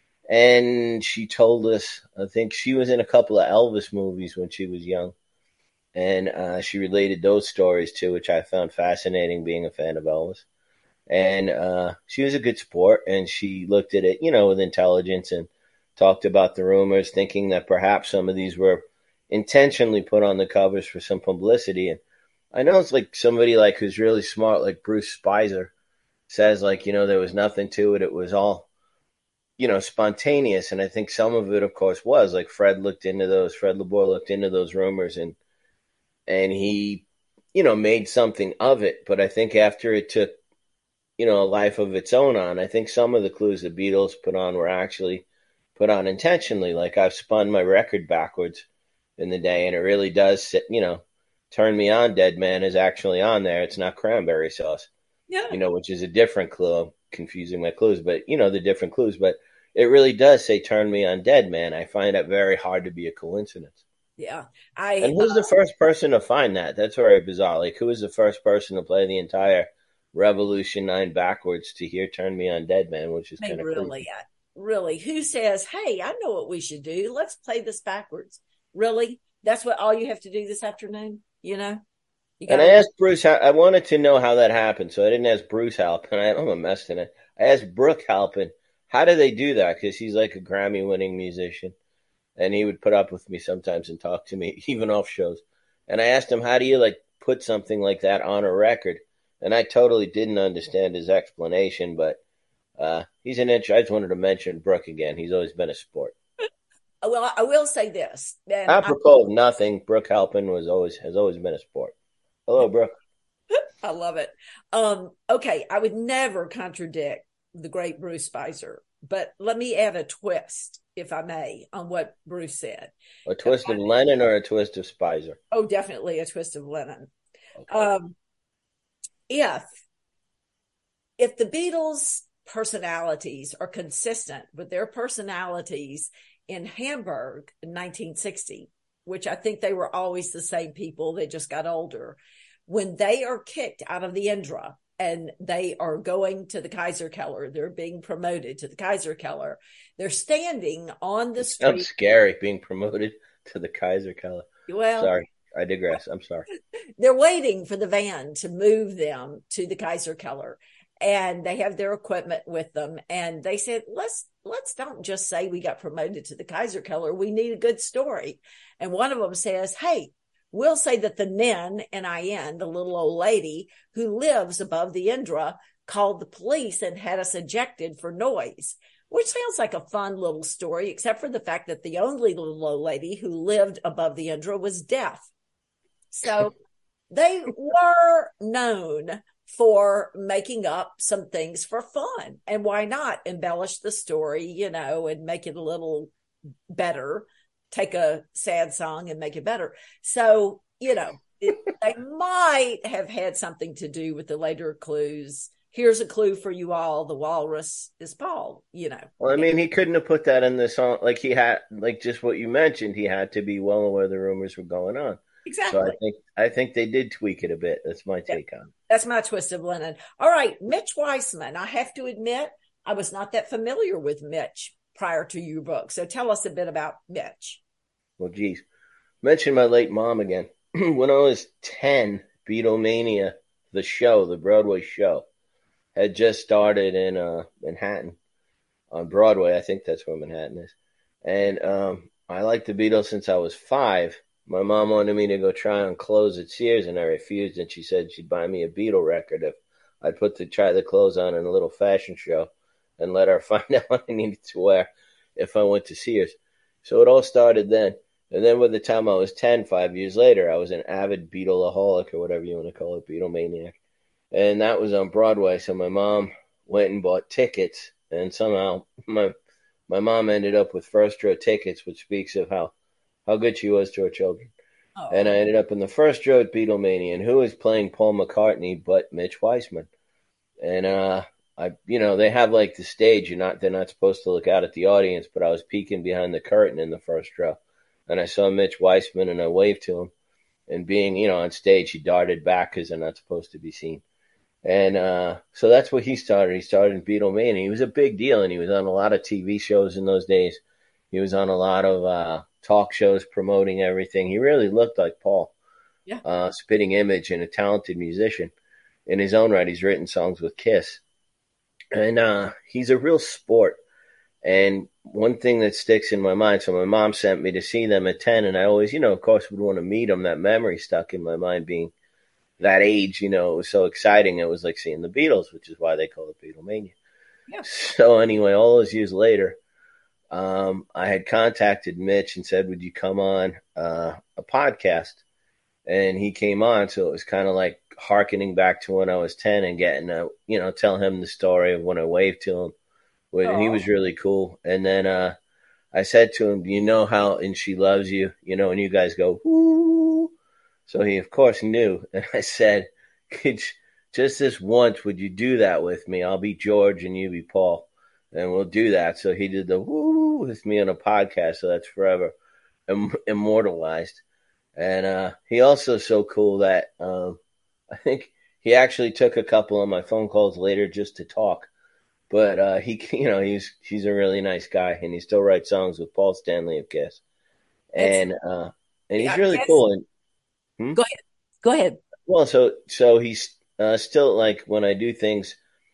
[SPEAKER 2] And she told us, I think she was in a couple of Elvis movies when she was young. And uh, she related those stories too, which I found fascinating being a fan of Elvis. And uh, she was a good sport, and she looked at it, you know, with intelligence and talked about the rumors, thinking that perhaps some of these were intentionally put on the covers for some publicity. And I know it's like somebody like who's really smart, like Bruce Spicer, says like, you know, there was nothing to it. It was all, you know, spontaneous. And I think some of it, of course, was like Fred looked into those, Fred Labor looked into those rumors and, and he, you know, made something of it. But I think after it took, you know, a life of its own on, I think some of the clues the Beatles put on were actually put on intentionally. Like I've spun my record backwards in the day and it really does sit, you know, Turn Me On, Dead Man is actually on there. It's not cranberry sauce,
[SPEAKER 1] Yeah.
[SPEAKER 2] you know, which is a different clue. I'm confusing my clues, but you know, the different clues, but it really does say Turn Me On, Dead Man. I find that very hard to be a coincidence.
[SPEAKER 1] Yeah. I,
[SPEAKER 2] And who's the first person to find that? That's very bizarre. Like, who was the first person to play the entire Revolution nine backwards to hear Turn Me On, Dead Man, which is
[SPEAKER 1] I
[SPEAKER 2] kind
[SPEAKER 1] mean,
[SPEAKER 2] of
[SPEAKER 1] really,
[SPEAKER 2] creepy.
[SPEAKER 1] I- really, who says, hey, I know what we should do. Let's play this backwards. Really? That's what all you have to do this afternoon? You know, you got
[SPEAKER 2] And I
[SPEAKER 1] to,
[SPEAKER 2] asked Bruce, how, I wanted to know how that happened, so I didn't ask Bruce Halpin. I, I'm a mess in it. I asked Brooke Halpin how do they do that? Because he's like a Grammy winning musician, and he would put up with me sometimes and talk to me even off shows. And I asked him, how do you like put something like that on a record? And I totally didn't understand his explanation, but uh, he's an inch. I just wanted to mention Brooke again. He's always been a sport.
[SPEAKER 1] Well, I will say this, and I,
[SPEAKER 2] Apropos of nothing, Brooke Halpin was always has always been a sport. Hello, Brooke.
[SPEAKER 1] I love it. Um, okay, I would never contradict the great Bruce Spicer, but let me add a twist, if I may, on what Bruce said.
[SPEAKER 2] A twist of Lennon or a twist of Spicer?
[SPEAKER 1] Oh, definitely a twist of Lennon.
[SPEAKER 2] Okay.
[SPEAKER 1] Um, if if the Beatles' personalities are consistent with their personalities in Hamburg in nineteen sixty, which I think they were always the same people, they just got older. When they are kicked out of the Indra and they are going to the Kaiserkeller, they're being promoted to the Kaiserkeller, they're standing on the street.
[SPEAKER 2] Sounds scary being promoted to the Kaiserkeller.
[SPEAKER 1] Well,
[SPEAKER 2] sorry, I digress. I'm sorry.
[SPEAKER 1] They're waiting for the van to move them to the Kaiserkeller, and they have their equipment with them. And they said, let's let's don't just say we got promoted to the Kaiserkeller. We need a good story. And one of them says, hey, we'll say that the Nin, N I N, the little old lady who lives above the Indra, called the police and had us ejected for noise, which sounds like a fun little story, except for the fact that the only little old lady who lived above the Indra was deaf. So they were known for making up some things for fun. And why not embellish the story, you know, and make it a little better? Take a sad song and make it better. So, you know, it, they might have had something to do with the later clues. Here's a clue for you all. The walrus is Paul, you know.
[SPEAKER 2] Well, I mean, he couldn't have put that in the song. Like he had, like just what you mentioned, he had to be well aware the rumors were going on.
[SPEAKER 1] Exactly.
[SPEAKER 2] So I think, I think they did tweak it a bit. That's my take yeah. on it.
[SPEAKER 1] That's my twist of Lennon. All right. Mitch Weissman. I have to admit, I was not that familiar with Mitch prior to your book. So tell us a bit about Mitch.
[SPEAKER 2] Well, geez. Mention my late mom again. When I was ten, Beatlemania, the show, the Broadway show, had just started in uh, Manhattan on Broadway. I think that's where Manhattan is. And um, I liked the Beatles since I was five. My mom wanted me to go try on clothes at Sears, and I refused. And she said she'd buy me a Beatle record if I'd put the try the clothes on in a little fashion show and let her find out what I needed to wear if I went to Sears. So it all started then. And then by the time I was ten, five years later, I was an avid Beatleaholic or whatever you want to call it, Beatlemaniac. And that was on Broadway. So my mom went and bought tickets. And somehow my my mom ended up with first row tickets, which speaks of how, how good she was to her children. Oh. And I ended up in the first row at Beatlemania. And who was playing Paul McCartney but Mitch Weissman? And uh, I, you know, they have like the stage. You're not, they're not supposed to look out at the audience, but I was peeking behind the curtain in the first row. And I saw Mitch Weissman, and I waved to him. And being, you know, on stage, he darted back because they're not supposed to be seen. And uh, so that's what he started. He started in Beatlemania. He was a big deal, and he was on a lot of T V shows in those days. He was on a lot of uh, talk shows promoting everything. He really looked like Paul. Yeah. Uh, spitting image and a talented musician. In his own right, he's written songs with Kiss. And uh, he's a real sport. And one thing that sticks in my mind, so my mom sent me to see them at ten, and I always, you know, of course, would want to meet them. That memory stuck in my mind being that age, you know, it was so exciting. It was like seeing the Beatles, which is why they call it Beatlemania. Yeah. So anyway, all those years later, um, I had contacted Mitch and said, would you come on uh, a podcast? And he came on, so it was kind of like hearkening back to when I was ten and getting, a, you know, tell him the story of when I waved to him. And he was really cool. And then uh, I said to him, do you know how And She Loves You? You know, and you guys go, whoo. So he, of course, knew. And I said, could you, just this once, would you do that with me? I'll be George and you be Paul. And we'll do that. So he did the whoo with me on a podcast. So that's forever im- immortalized. And uh, he also is so cool that um, I think he actually took a couple of my phone calls later just to talk. But uh, he, you know, he's he's a really nice guy, and he still writes songs with Paul Stanley of Kiss, and uh, and he's really cool. And,
[SPEAKER 1] hmm? Go ahead, go ahead.
[SPEAKER 2] Well, so so he's uh, still like when I do things,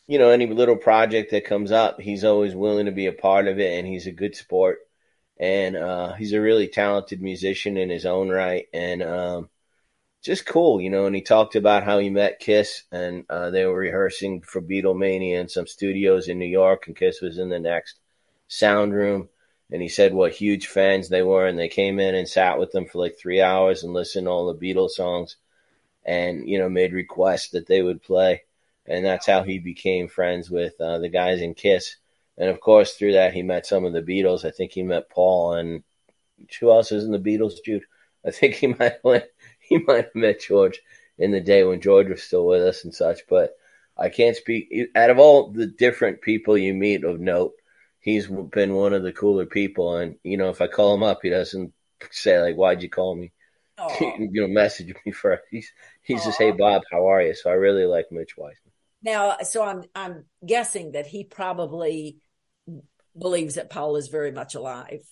[SPEAKER 2] you know, any little project that comes up, he's always willing to be a part of it, and he's a good sport. And uh, he's a really talented musician in his own right, and um, just cool, you know. And he talked about how he met Kiss, and uh, they were rehearsing for Beatlemania in some studios in New York, and Kiss was in the next sound room. And he said what huge fans they were, and they came in and sat with them for like three hours and listened to all the Beatles songs, and you know, made requests that they would play. And that's how he became friends with uh, the guys in Kiss. And of course, through that, he met some of the Beatles. I think he met Paul, and who else is in the Beatles, Jude? I think he might have, he might have met George in the day when George was still with us and such. But I can't speak. Out of all the different people you meet of note, he's been one of the cooler people. And you know, if I call him up, he doesn't say like, "Why'd you call me?" you know, message me first. He's he's just, "Hey Bob, how are you?" So I really like Mitch Weissman.
[SPEAKER 1] Now, so I'm I'm guessing that he probably believes that Paul is very much alive.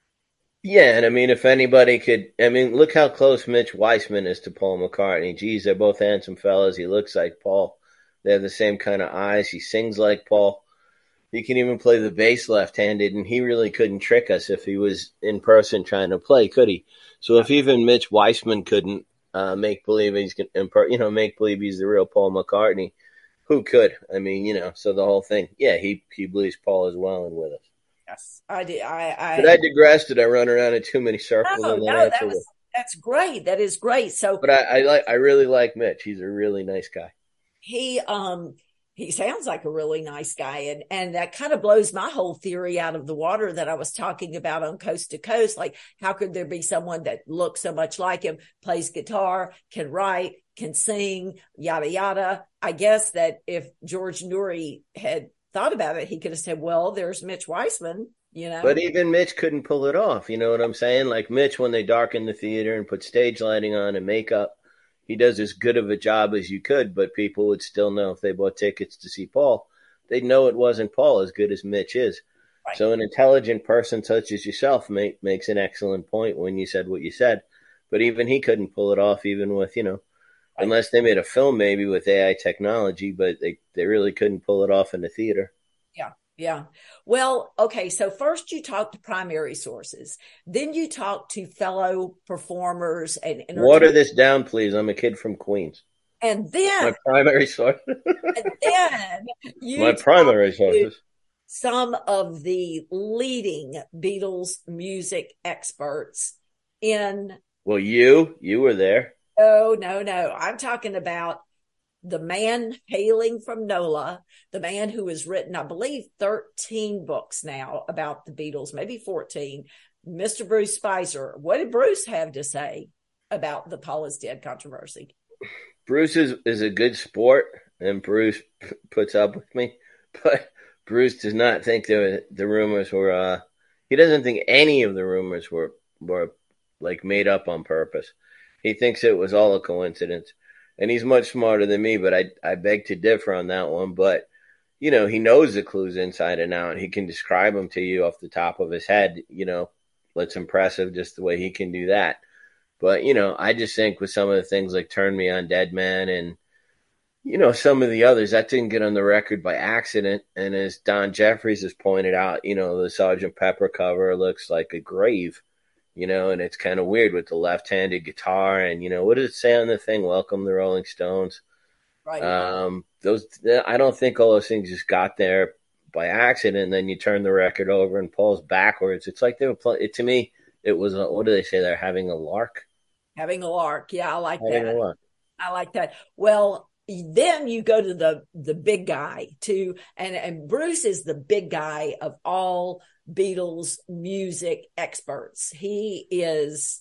[SPEAKER 2] Yeah, and I mean, if anybody could, I mean, look how close Mitch Weissman is to Paul McCartney. Geez, they're both handsome fellas. He looks like Paul. They have the same kind of eyes. He sings like Paul. He can even play the bass left-handed, and he really couldn't trick us if he was in person trying to play, could he? So if even Mitch Weissman couldn't uh, make believe he's, you know, make believe he's the real Paul McCartney, who could? I mean, you know, so the whole thing, yeah, he he believes Paul is well and with us.
[SPEAKER 1] Yes, I did. I, I
[SPEAKER 2] Did I digress? Did I run around in too many circles
[SPEAKER 1] no,
[SPEAKER 2] on that
[SPEAKER 1] no,
[SPEAKER 2] answer?
[SPEAKER 1] that was that's great. That is great. So,
[SPEAKER 2] But I, I like, I really like Mitch. He's a really nice guy.
[SPEAKER 1] he um he sounds like a really nice guy, and and that kind of blows my whole theory out of the water that I was talking about on Coast to Coast. Like, how could there be someone that looks so much like him, plays guitar, can write, can sing, yada yada? I guess that if George Noory had thought about it, he could have said, well, there's Mitch Weissman, you know.
[SPEAKER 2] But even Mitch couldn't pull it off. You know what I'm saying? Like Mitch, when they darken the theater and put stage lighting on and makeup, he does as good of a job as you could, but people would still know if they bought tickets to see Paul, they'd know it wasn't Paul as good as Mitch is.
[SPEAKER 1] Right.
[SPEAKER 2] So an intelligent person such as yourself make, makes an excellent point when you said what you said. But even he couldn't pull it off, even with, you know, right. Unless they made a film maybe with A I technology, but they, they really couldn't pull it off in the theater.
[SPEAKER 1] Yeah. Yeah. Well, okay. So first you talk to primary sources, then you talk to fellow performers and
[SPEAKER 2] water this down, please. I'm a kid from Queens.
[SPEAKER 1] And then
[SPEAKER 2] my primary source.
[SPEAKER 1] and then you
[SPEAKER 2] my primary sources.
[SPEAKER 1] Some of the leading Beatles music experts in.
[SPEAKER 2] Well, you you were there.
[SPEAKER 1] Oh no, no. I'm talking about the man hailing from NOLA, the man who has written, I believe, thirteen books now about the Beatles, maybe fourteen, Mister Bruce Spicer. What did Bruce have to say about the Paul is dead controversy?
[SPEAKER 2] Bruce is, is a good sport, and Bruce p- puts up with me, but Bruce does not think the the rumors were, uh, he doesn't think any of the rumors were, were like made up on purpose. He thinks it was all a coincidence. And he's much smarter than me, but I I beg to differ on that one. But, you know, he knows the clues inside and out. He can describe them to you off the top of his head. You know, it's impressive just the way he can do that. But, you know, I just think with some of the things like Turn Me On Dead Man and, you know, some of the others, that didn't get on the record by accident. And as Don Jeffries has pointed out, you know, the Sergeant Pepper cover looks like a grave. You know, and it's kind of weird with the left-handed guitar. And, you know, what does it say on the thing? Welcome the Rolling Stones.
[SPEAKER 1] Right.
[SPEAKER 2] Um, those, I don't think all those things just got there by accident. And then you turn the record over and Paul's backwards. It's like they were playing, it, to me, it was, a, what do they say? They're having a lark?
[SPEAKER 1] Having a lark. Yeah, I like
[SPEAKER 2] having
[SPEAKER 1] that.
[SPEAKER 2] A lark.
[SPEAKER 1] I like that. Well, then you go to the the big guy too, and and Bruce is the big guy of all Beatles music experts. He is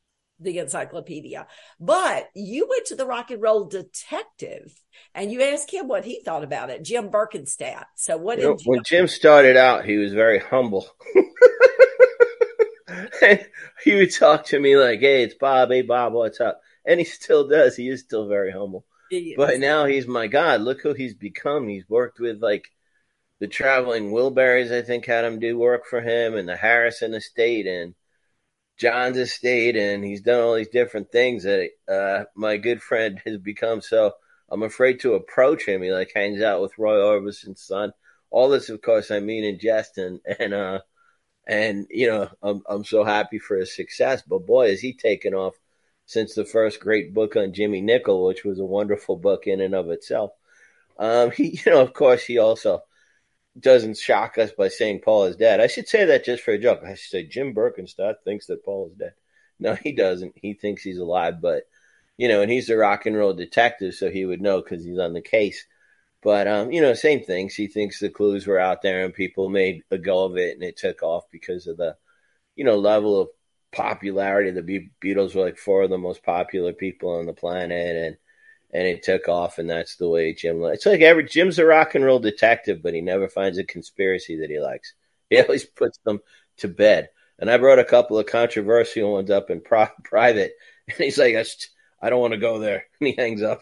[SPEAKER 1] the encyclopedia. But you went to the Rock and Roll Detective and you asked him what he thought about it, Jim Birkenstadt. So what
[SPEAKER 2] you
[SPEAKER 1] did
[SPEAKER 2] know,
[SPEAKER 1] Jim-
[SPEAKER 2] when Jim started out, he was very humble. He would talk to me like, "Hey, it's Bob. Hey, Bob, what's up?" And he still does. He is still very humble. But now he's, my God, look who he's become. He's worked with like the Traveling Wilburys, I think, had him do work for him, and the Harrison Estate and John's Estate, and he's done all these different things that uh, my good friend has become so I'm afraid to approach him. He like hangs out with Roy Orbison's son. All this, of course, I mean in jest, and and uh, and you know, I'm I'm so happy for his success. But boy, has he taken off since the first great book on Jimmy Nicol, which was a wonderful book in and of itself. Um, he, you know, of course, he also doesn't shock us by saying Paul is dead. I should say that just for a joke. I should say Jim Birkenstock thinks that Paul is dead. No, he doesn't. He thinks he's alive, but you know, and he's a rock and roll detective, so he would know because he's on the case. But um, you know, same things. He thinks the clues were out there and people made a go of it, and it took off because of the, you know, level of popularity. The Be- Beatles were like four of the most popular people on the planet, and and it took off, and that's the way Jim. It's like every Jim's a rock and roll detective, but he never finds a conspiracy that he likes. He always puts them to bed. And I brought a couple of controversial ones up in pro- private, and he's like, "I don't want to go there," and he hangs up.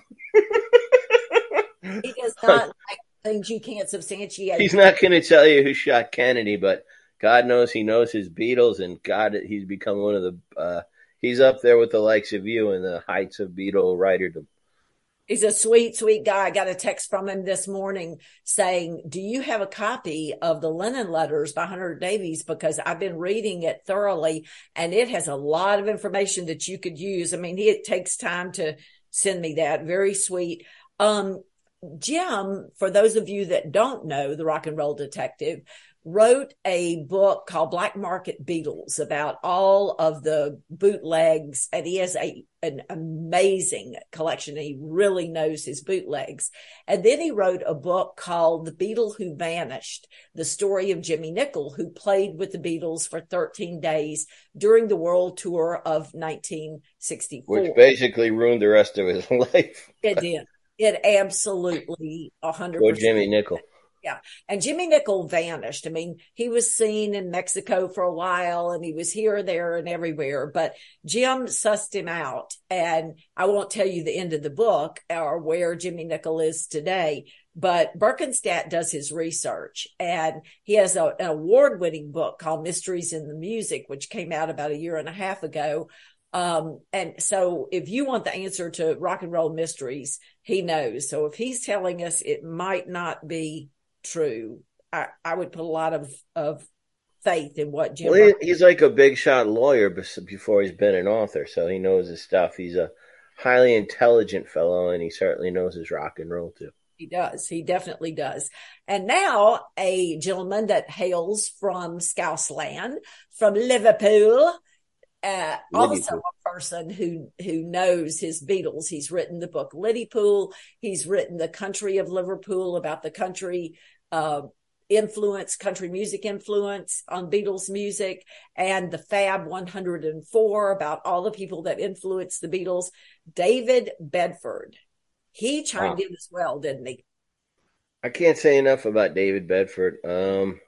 [SPEAKER 1] He does not like things you can't substantiate.
[SPEAKER 2] He's not going to tell you who shot Kennedy, but God knows he knows his Beatles, and God, he's become one of the. Uh, he's up there with the likes of you in the heights of Beatle writerdom.
[SPEAKER 1] He's a sweet, sweet guy. I got a text from him this morning saying, do you have a copy of the Lennon Letters by Hunter Davies? Because I've been reading it thoroughly, and it has a lot of information that you could use. I mean, it takes time to send me that. Very sweet. Um, Jim, for those of you that don't know, the rock and roll detective, wrote a book called Black Market Beatles about all of the bootlegs, and he has a an amazing collection. He really knows his bootlegs. And then he wrote a book called The Beatle Who Vanished, the story of Jimmy Nicol, who played with the Beatles for thirteen days during the world tour of nineteen sixty-four.
[SPEAKER 2] Which basically ruined the rest of his life.
[SPEAKER 1] It did. It absolutely one hundred percent.
[SPEAKER 2] Poor Jimmy Nicol.
[SPEAKER 1] Yeah. And Jimmy Nicol vanished. I mean, he was seen in Mexico for a while, and he was here, there, and everywhere. But Jim sussed him out. And I won't tell you the end of the book or where Jimmy Nicol is today. But Birkenstadt does his research, and he has a, an award-winning book called Mysteries in the Music, which came out about a year and a half ago. Um, and so if you want the answer to rock and roll mysteries, he knows. So if he's telling us it might not be true, I, I would put a lot of, of faith in what Jim.
[SPEAKER 2] Well, he, he's like a big shot lawyer before he's been an author, so he knows his stuff. He's a highly intelligent fellow, and he certainly knows his rock and roll too.
[SPEAKER 1] He does. He definitely does. And now a gentleman that hails from Scousland, from Liverpool, uh, also a person who, who knows his Beatles. He's written the book Liverpool. He's written The Country of Liverpool, about the country uh, influence, country music influence on Beatles music, and the Fab one hundred four, about all the people that influenced the Beatles. David Bedford. He chimed wow. in as well, didn't he?
[SPEAKER 2] I can't say enough about David Bedford. Um,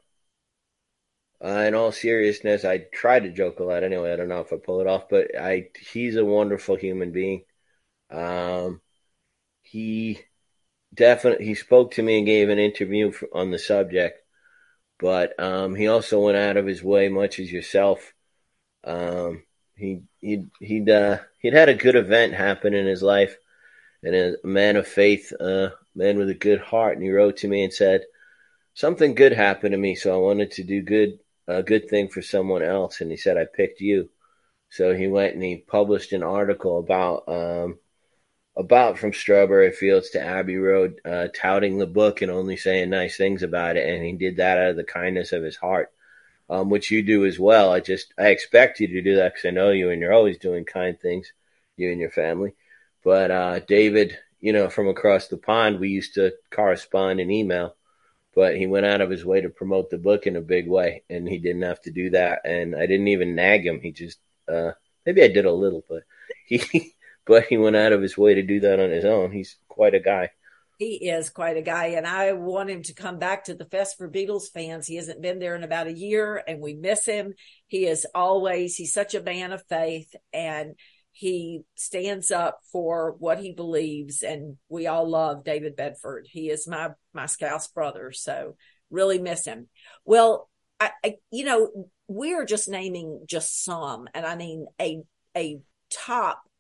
[SPEAKER 2] uh, in all seriousness, I try to joke a lot anyway. I don't know if I pull it off, but I he's a wonderful human being. Um, he definitely he spoke to me and gave an interview for, on the subject, but um, he also went out of his way, much as yourself. Um, he he he'd uh, he'd had a good event happen in his life. And a man of faith, a uh, man with a good heart. And he wrote to me and said, something good happened to me, so I wanted to do good, a good thing for someone else. And he said, I picked you. So he went and he published an article about, um, about From Strawberry Fields to Abbey Road, uh, touting the book and only saying nice things about it. And he did that out of the kindness of his heart, um, which you do as well. I just, I expect you to do that because I know you and you're always doing kind things, you and your family. But uh, David, you know, from across the pond, we used to correspond and email, but he went out of his way to promote the book in a big way, and he didn't have to do that. And I didn't even nag him. He just, uh, maybe I did a little, but he, but he went out of his way to do that on his own. He's quite a guy.
[SPEAKER 1] He is quite a guy, and I want him to come back to the Fest for Beatles fans. He hasn't been there in about a year, and we miss him. He is always, he's such a man of faith, and he stands up for what he believes, and we all love David Bedford. He is my, my Scouse brother, so really miss him. Well, I, I, you know, we're just naming just some, and I mean a, a top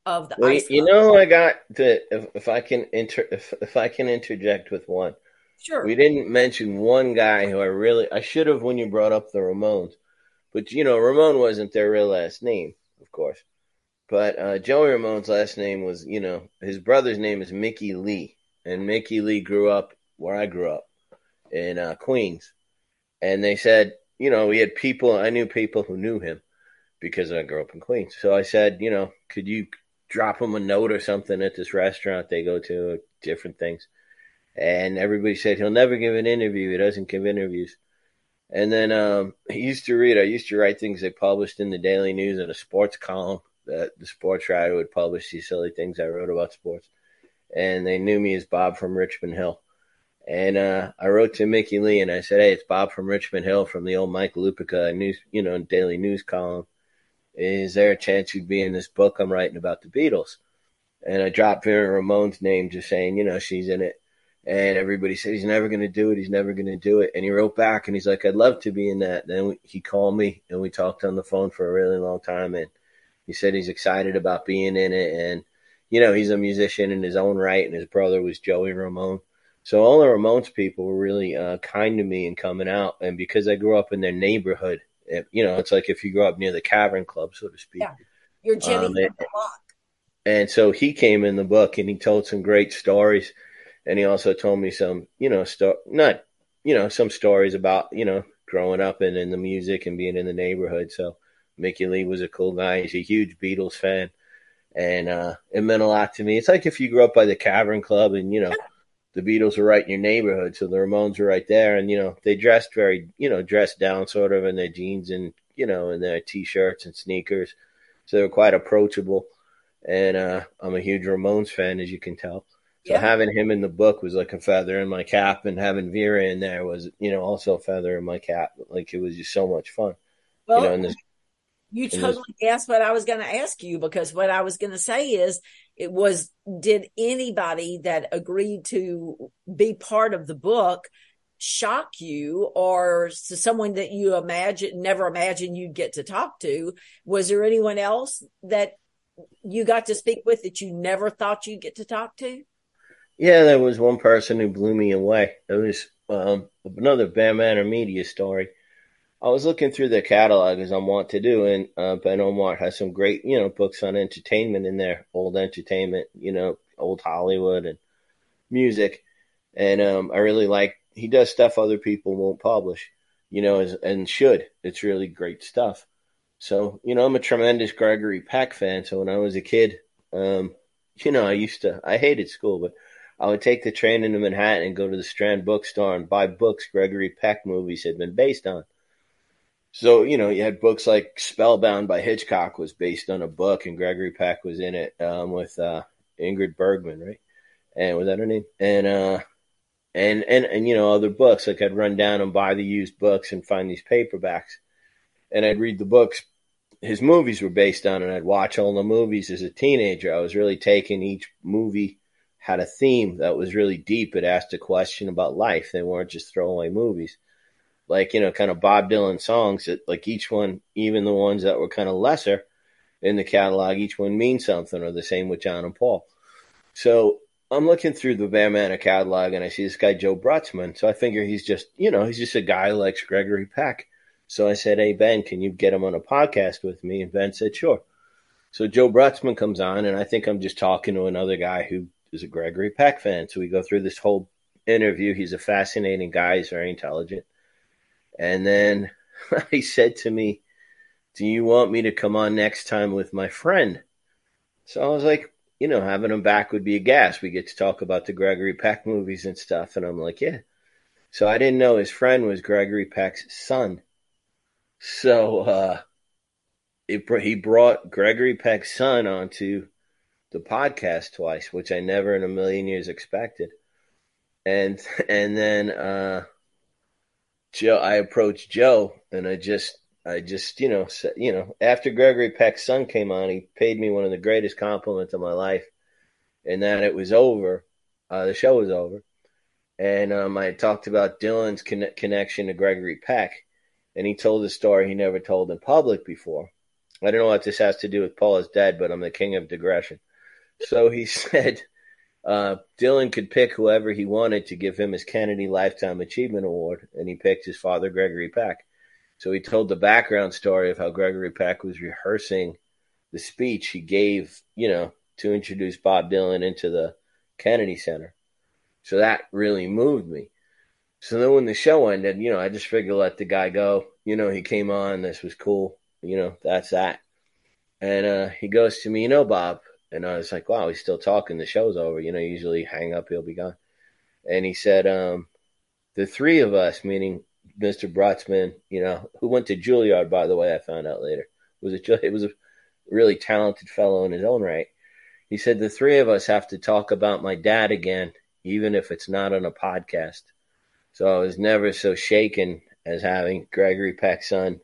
[SPEAKER 1] of the
[SPEAKER 2] Well, you,
[SPEAKER 1] ice
[SPEAKER 2] you
[SPEAKER 1] hockey.
[SPEAKER 2] know, I got the if, if I can inter if, if I can interject with one. We
[SPEAKER 1] Sure.
[SPEAKER 2] didn't mention one guy who I really I should have when you brought up the Ramones, but you know, Ramon wasn't their real last name, of course. But uh, Joey Ramone's last name was, you know, his brother's name is Mickey Lee, and Mickey Lee grew up where I grew up in uh, Queens, and they said, you know, we had people. I knew people who knew him because I grew up in Queens. So I said, you know, could you drop him a note or something at this restaurant they go to, different things. And everybody said he'll never give an interview. He doesn't give interviews. And then um, he used to read. I used to write things they published in the Daily News in a sports column that the sports writer would publish these silly things I wrote about sports. And they knew me as Bob from Richmond Hill. And uh, I wrote to Mickey Lee and I said, "Hey, it's Bob from Richmond Hill from the old Mike Lupica news, you know, Daily News column. Is there a chance you'd be in this book I'm writing about the Beatles?" And I dropped Vera Ramone's name, just saying, you know, she's in it. And everybody said, he's never going to do it. He's never going to do it. And he wrote back and he's like, "I'd love to be in that." Then he called me and we talked on the phone for a really long time. And he said he's excited about being in it. And, you know, he's a musician in his own right. And his brother was Joey Ramone. So all the Ramones people were really uh, kind to me in coming out. And because I grew up in their neighborhood, it, you know, it's like if you grew up near the Cavern Club, so to speak.
[SPEAKER 1] Yeah. You're Jimmy
[SPEAKER 2] Um,
[SPEAKER 1] from
[SPEAKER 2] it,
[SPEAKER 1] the block.
[SPEAKER 2] and so he came in the book and he told some great stories. And he also told me some, you know, sto- not, you know, some stories about, you know, growing up and in the music and being in the neighborhood. So Mickey Lee was a cool guy. He's a huge Beatles fan. And uh, it meant a lot to me. It's like if you grew up by the Cavern Club and, you know, the Beatles were right in your neighborhood. So the Ramones were right there. And, you know, they dressed very, you know, dressed down sort of in their jeans and, you know, in their T-shirts and sneakers. So they were quite approachable. And uh, I'm a huge Ramones fan, as you can tell. So
[SPEAKER 1] Yeah.
[SPEAKER 2] having him in the book was like a feather in my cap, and having Vera in there was, you know, also a feather in my cap. Like it was just so much fun, you know.
[SPEAKER 1] Well,
[SPEAKER 2] And this,
[SPEAKER 1] you
[SPEAKER 2] and this,
[SPEAKER 1] totally guessed what I was going to ask you, because what I was going to say is it was, did anybody that agreed to be part of the book shock you, or to someone that you imagine never imagined you'd get to talk to? Was there anyone else that you got to speak with that you never thought you'd get to talk to?
[SPEAKER 2] yeah, there was one person who blew me away. It was um, another Bam Manor Media story. I was looking through their catalog as I'm wont to do, and uh, Ben Omar has some great, you know, books on entertainment in there, old entertainment, you know, old Hollywood and music. And um, I really like he does stuff other people won't publish, you know, as, and should. It's really great stuff. So, you know, I'm a tremendous Gregory Peck fan. So when I was a kid, um, you know, I used to I hated school, but I would take the train into Manhattan and go to the Strand bookstore and buy books Gregory Peck movies had been based on. So, you know, you had books like Spellbound by Hitchcock was based on a book, and Gregory Peck was in it um, with uh, Ingrid Bergman, right? And was that her name? And uh, and and and you know, other books. Like I'd run down and buy the used books and find these paperbacks, and I'd read the books his movies were based on, and I'd watch all the movies as a teenager. I was really taking each movie had a theme that was really deep. It asked a question about life. They weren't just throwaway movies. Like, you know, kind of Bob Dylan songs that like each one, even the ones that were kind of lesser in the catalog, each one means something, or the same with John and Paul. So I'm looking through the Bam Manor catalog and I see this guy, Joe Brutzman. So I figure he's just, you know, he's just a guy who likes Gregory Peck. So I said, "Hey, Ben, can you get him on a podcast with me?" And Ben said, "Sure." So Joe Brutzman comes on, and I think I'm just talking to another guy who is a Gregory Peck fan. So we go through this whole interview. He's a fascinating guy. He's very intelligent. And then he said to me, "Do you want me to come on next time with my friend?" So I was like, you know, having him back would be a gas. We get to talk about the Gregory Peck movies and stuff. And I'm like, yeah. So I didn't know his friend was Gregory Peck's son. So uh, it, he brought Gregory Peck's son onto the podcast twice, which I never in a million years expected. And and then uh, Joe, I approached Joe, and I just, I just, you know, said, you know, after Gregory Peck's son came on, he paid me one of the greatest compliments of my life, and that it was over. Uh, the show was over, and um, I had talked about Dylan's con- connection to Gregory Peck, and he told a story he never told in public before. I don't know what this has to do with Paul is dead, but I'm the king of digression. So he said uh, Dylan could pick whoever he wanted to give him his Kennedy Lifetime Achievement Award, and he picked his father, Gregory Peck. So he told the background story of how Gregory Peck was rehearsing the speech he gave, you know, to introduce Bob Dylan into the Kennedy Center. So that really moved me. So then when the show ended, you know, I just figured let the guy go. You know, he came on. This was cool. You know, that's that. And uh, he goes to me, you know, Bob. And I was like, wow, he's still talking. The show's over. You know, usually hang up, he'll be gone. And he said, um, the three of us, meaning Mister Brutzman, you know, who went to Juilliard, by the way, I found out later, was a, it was a really talented fellow in his own right. He said, the three of us have to talk about my dad again, even if it's not on a podcast. So I was never so shaken as having Gregory Peck's son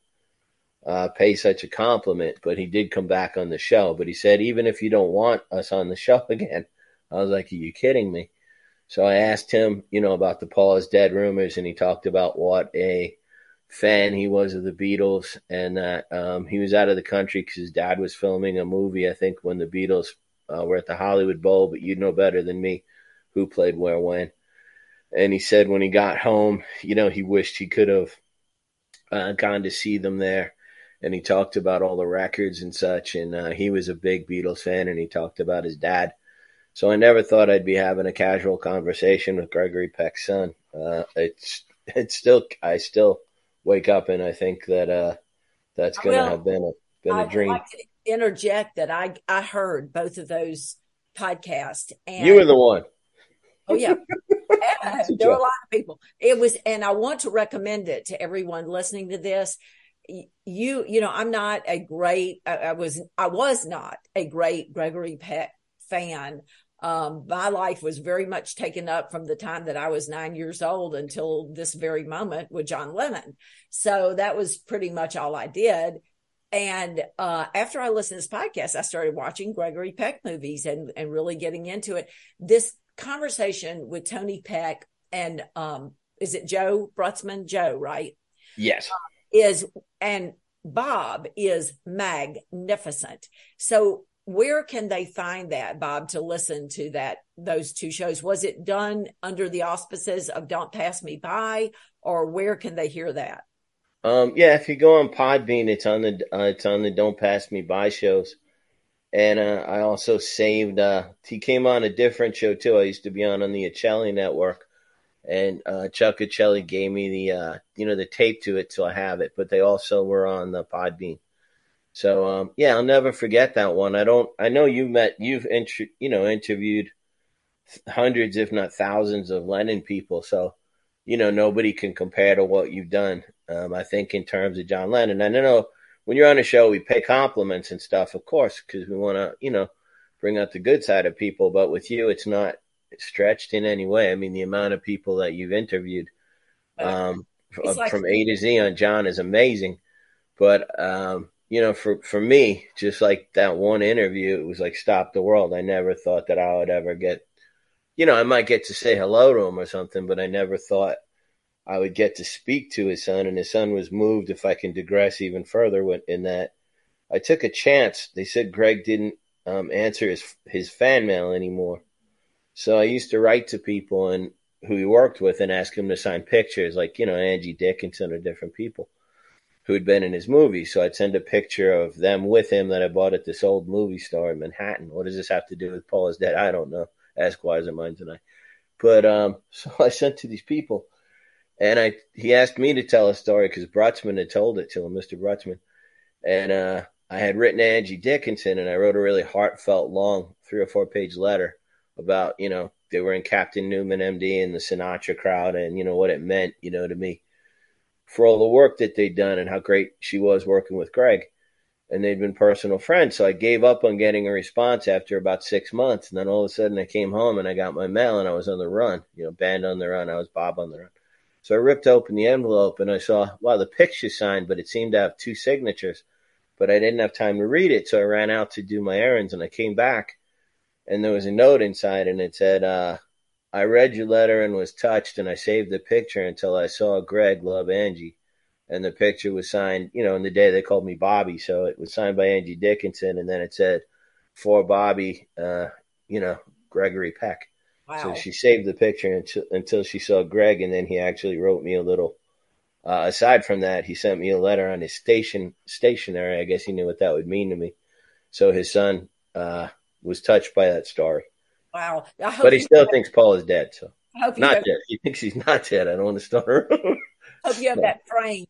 [SPEAKER 2] uh, pay such a compliment, but he did come back on the show. But he said, even if you don't want us on the show again, I was like, are you kidding me? So I asked him, you know, about the Paul is dead rumors, and he talked about what a fan he was of the Beatles, and that um, he was out of the country because his dad was filming a movie, I think, when the Beatles uh, were at the Hollywood Bowl, but you'd know better than me who played where when. And he said when he got home, you know, he wished he could have uh, gone to see them there. And he talked about all the records and such, and uh, he was a big Beatles fan, and he talked about his dad. So I never thought I'd be having a casual conversation with Gregory Peck's son. Uh, it's it's still I still wake up and I think that uh, that's going to
[SPEAKER 1] Well,
[SPEAKER 2] have been a been a
[SPEAKER 1] I'd
[SPEAKER 2] dream.
[SPEAKER 1] like to interject that I I heard both of those podcasts,
[SPEAKER 2] You were
[SPEAKER 1] and
[SPEAKER 2] the one.
[SPEAKER 1] oh yeah,
[SPEAKER 2] It's a
[SPEAKER 1] there were a
[SPEAKER 2] joke.
[SPEAKER 1] lot of people. It was, and I want to recommend it to everyone listening to this. You, you know, I'm not a great, I, I was, I was not a great Gregory Peck fan. Um, my life was very much taken up from the time that I was nine years old until this very moment with John Lennon. So that was pretty much all I did. And uh, after I listened to this podcast, I started watching Gregory Peck movies and, and really getting into it. This conversation with Tony Peck and um, is it Joe Brutzman? Joe, right?
[SPEAKER 2] Yes.
[SPEAKER 1] Is and Bob is magnificent. So where can they find that, Bob, to listen to that those two shows? Was it done under the auspices of Don't Pass Me By, or where can they hear that?
[SPEAKER 2] Um, yeah, if you go on Podbean, it's on the uh, it's on the Don't Pass Me By shows. And uh, I also saved. Uh, he came on a different show too. I used to be on on the Acelli Network, and uh, Chuck Acelli gave me the uh, you know the tape to it, so I have it. But they also were on the Podbean. So um, yeah, I'll never forget that one. I don't. I know you met. You've intro, you know interviewed hundreds, if not thousands, of Lennon people. So you know nobody can compare to what you've done. Um, I think in terms of John Lennon, and I know when you're on a show, we pay compliments and stuff, of course, because we want to, you know, bring out the good side of people. But with you, it's not stretched in any way. I mean, the amount of people that you've interviewed
[SPEAKER 1] Uh,
[SPEAKER 2] um,
[SPEAKER 1] it's like
[SPEAKER 2] from A to Z on John is amazing. But um, you know, for for me, just like that one interview, it was like stop the world. I never thought that I would ever get, you know, I might get to say hello to him or something, but I never thought I would get to speak to his son, and his son was moved, if I can digress even further, in that I took a chance. They said Greg didn't um, answer his his fan mail anymore. So I used to write to people and who he worked with and ask him to sign pictures, like, you know, Angie Dickinson or different people who had been in his movie. So I'd send a picture of them with him that I bought at this old movie store in Manhattan. What does this have to do with Paul is dead? I don't know. Ask Wiser Minds tonight. But um, so I sent to these people. And I, he asked me to tell a story because Brutzman had told it to him, Mister Brutzman. And uh, I had written Angie Dickinson, and I wrote a really heartfelt, long, three or four page letter about, you know, they were in Captain Newman, M D, and the Sinatra crowd, and, you know, what it meant, you know, to me for all the work that they'd done and how great she was working with Greg. And they'd been personal friends. So I gave up on getting a response after about six months. And then all of a sudden I came home and I got my mail and I was on the run, you know, Band on the Run. I was Bob on the Run. So I ripped open the envelope and I saw, wow, the picture's signed, but it seemed to have two signatures. But I didn't have time to read it. So I ran out to do my errands and I came back and there was a note inside and it said, uh, I read your letter and was touched and I saved the picture until I saw Greg love Angie. and the picture was signed, you know, in the day they called me Bobby. So it was signed by Angie Dickinson, and then it said, for Bobby, uh, you know, Gregory Peck. So
[SPEAKER 1] Wow.
[SPEAKER 2] she saved the picture until, until she saw Greg, and then he actually wrote me a little. Uh, aside from that, he sent me a letter on his station stationery. I guess he knew what that would mean to me. So his son uh, was touched by that story.
[SPEAKER 1] Wow. I
[SPEAKER 2] But
[SPEAKER 1] hope
[SPEAKER 2] he
[SPEAKER 1] you
[SPEAKER 2] still thinks Paul is dead. So
[SPEAKER 1] I hope you
[SPEAKER 2] not
[SPEAKER 1] have
[SPEAKER 2] dead. He thinks he's not dead. I don't want to start.
[SPEAKER 1] hope you have
[SPEAKER 2] No.
[SPEAKER 1] that framed.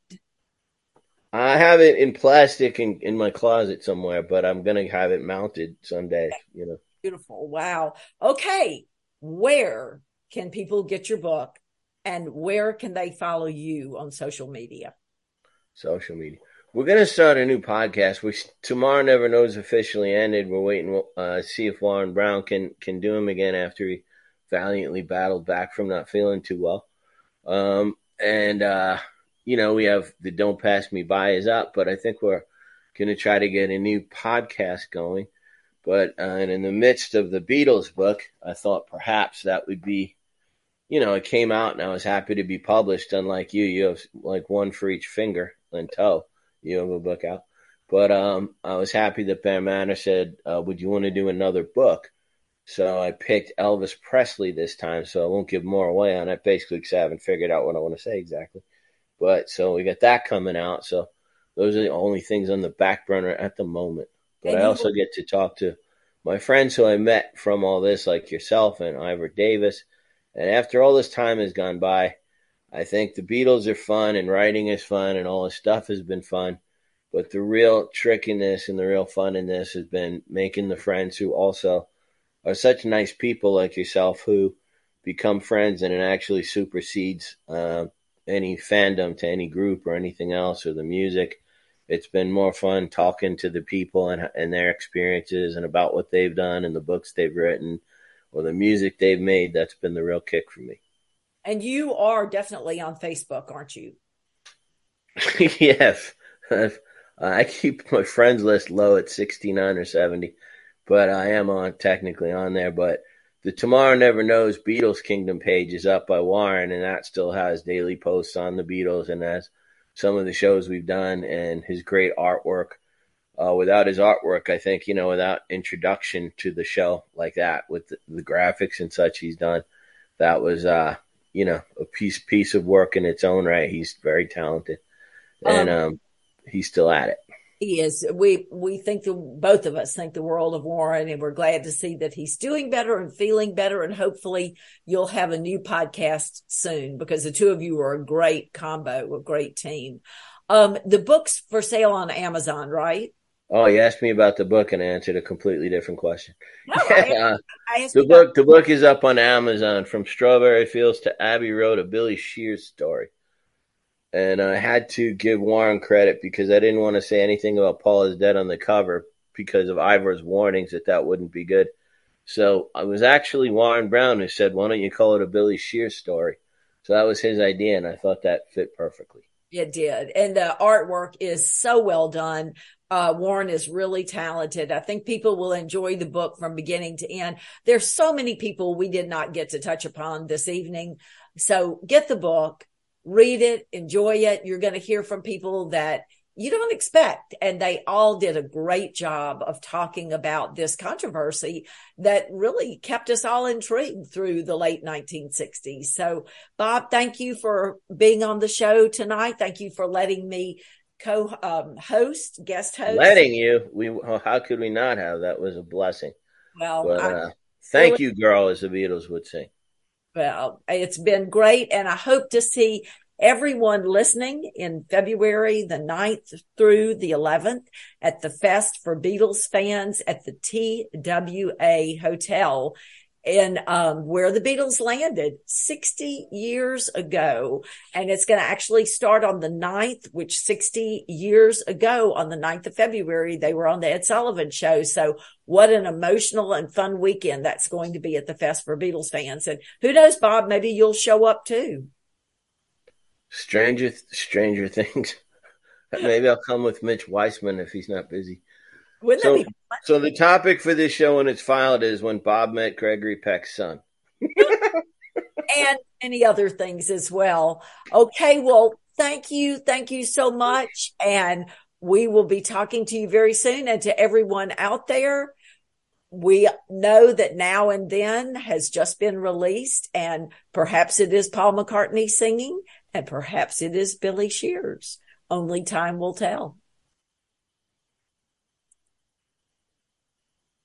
[SPEAKER 2] I have it in plastic in, in my closet somewhere, but I'm gonna have it mounted someday. You know,
[SPEAKER 1] Beautiful. Wow. Okay. Where can people get your book, and where can they follow you on social media?
[SPEAKER 2] social media. We're gonna start a new podcast. We Tomorrow Never Knows officially ended. We're waiting uh, to see if Warren Brown can can do him again after he valiantly battled back from not feeling too well. Um, and uh, you know, we have the Don't Pass Me By is up, but I think we're gonna try to get a new podcast going. But uh, and in the midst of the Beatles book, I thought perhaps that would be, you know, it came out and I was happy to be published. Unlike you, you have like one for each finger and toe. You have a book out. But um, I was happy that Ben Manor said, uh, would you want to do another book? So I picked Elvis Presley this time, so I won't give more away on it, basically because I haven't figured out what I want to say exactly. But so we got that coming out. So those are the only things on the back burner at the moment. But
[SPEAKER 1] And
[SPEAKER 2] I
[SPEAKER 1] you
[SPEAKER 2] also
[SPEAKER 1] will,
[SPEAKER 2] get to talk to my friends who I met from all this, like yourself and Ivor Davis. And after all this time has gone by, I think the Beatles are fun and writing is fun and all this stuff has been fun. But the real trick in this and the real fun in this has been making the friends who also are such nice people like yourself who become friends, and it actually supersedes uh, any fandom to any group or anything else or the music. It's been more fun talking to the people and, and their experiences and about what they've done and the books they've written or the music they've made. That's been the real kick for me.
[SPEAKER 1] and you are definitely on Facebook, aren't you?
[SPEAKER 2] Yes. I keep my friends list low at sixty-nine or seventy, but I am on technically on there. But the Tomorrow Never Knows Beatles Kingdom page is up by Warren, and that still has daily posts on the Beatles and has some of the shows we've done and his great artwork. Uh, without his artwork, I think, you know, without introduction to the show like that with the, the graphics and such he's done, that was, uh, you know, a piece piece of work in its own right. He's very talented, and
[SPEAKER 1] Um,
[SPEAKER 2] um, he's still at it.
[SPEAKER 1] He is. We we think the both of us think the world of Warren, and we're glad to see that he's doing better and feeling better. And hopefully, you'll have a new podcast soon because the two of you are a great combo, a great team. Um, the book's for sale on Amazon, right?
[SPEAKER 2] Oh, you asked me about the book, and I answered a completely different question.
[SPEAKER 1] No, I
[SPEAKER 2] Yeah, uh,
[SPEAKER 1] I asked
[SPEAKER 2] the
[SPEAKER 1] you about.
[SPEAKER 2] book the book is up on Amazon. From Strawberry Fields to Abbey Road, a Billy Shears story. And I had to give Warren credit because I didn't want to say anything about Paul is Dead on the cover because of Ivor's warnings that that wouldn't be good. So it was actually Warren Brown who said, why don't you call it a Billy Shears story? So that was his idea, and I thought that fit perfectly.
[SPEAKER 1] It did. And the artwork is so well done. Uh, Warren is really talented. I think people will enjoy the book from beginning to end. There's so many people we did not get to touch upon this evening. So get the book, read it, enjoy it. You're going to hear from people that you don't expect. And they all did a great job of talking about this controversy that really kept us all intrigued through the late nineteen sixties. So, Bob, thank you for being on the show tonight. Thank you for letting me co-host, um, guest host.
[SPEAKER 2] Letting you, we how could we not have? That was a blessing.
[SPEAKER 1] Well,
[SPEAKER 2] But
[SPEAKER 1] I
[SPEAKER 2] uh, thank
[SPEAKER 1] really,
[SPEAKER 2] you, girl, as the Beatles would sing.
[SPEAKER 1] well, it's been great. And I hope to see everyone listening in February the ninth through the eleventh at the Fest for Beatles fans at the T W A Hotel in um, where the Beatles landed sixty years ago. And it's going to actually start on the ninth, which sixty years ago on the ninth of February, they were on the Ed Sullivan Show. So what an emotional and fun weekend that's going to be at the Fest for Beatles fans. And who knows, Bob, maybe you'll show up too.
[SPEAKER 2] Stranger, stranger things. Maybe I'll come with Mitch Weissman if he's not busy.
[SPEAKER 1] Wouldn't that
[SPEAKER 2] So,
[SPEAKER 1] be
[SPEAKER 2] so the topic for this show when it's filed is when Bob met Gregory Peck's son.
[SPEAKER 1] and many other things as well. Okay, well, Thank you. Thank you so much. And we will be talking to you very soon. And to everyone out there, we know that Now and Then has just been released, and perhaps it is Paul McCartney singing, and perhaps it is Billy Shears. Only time will tell.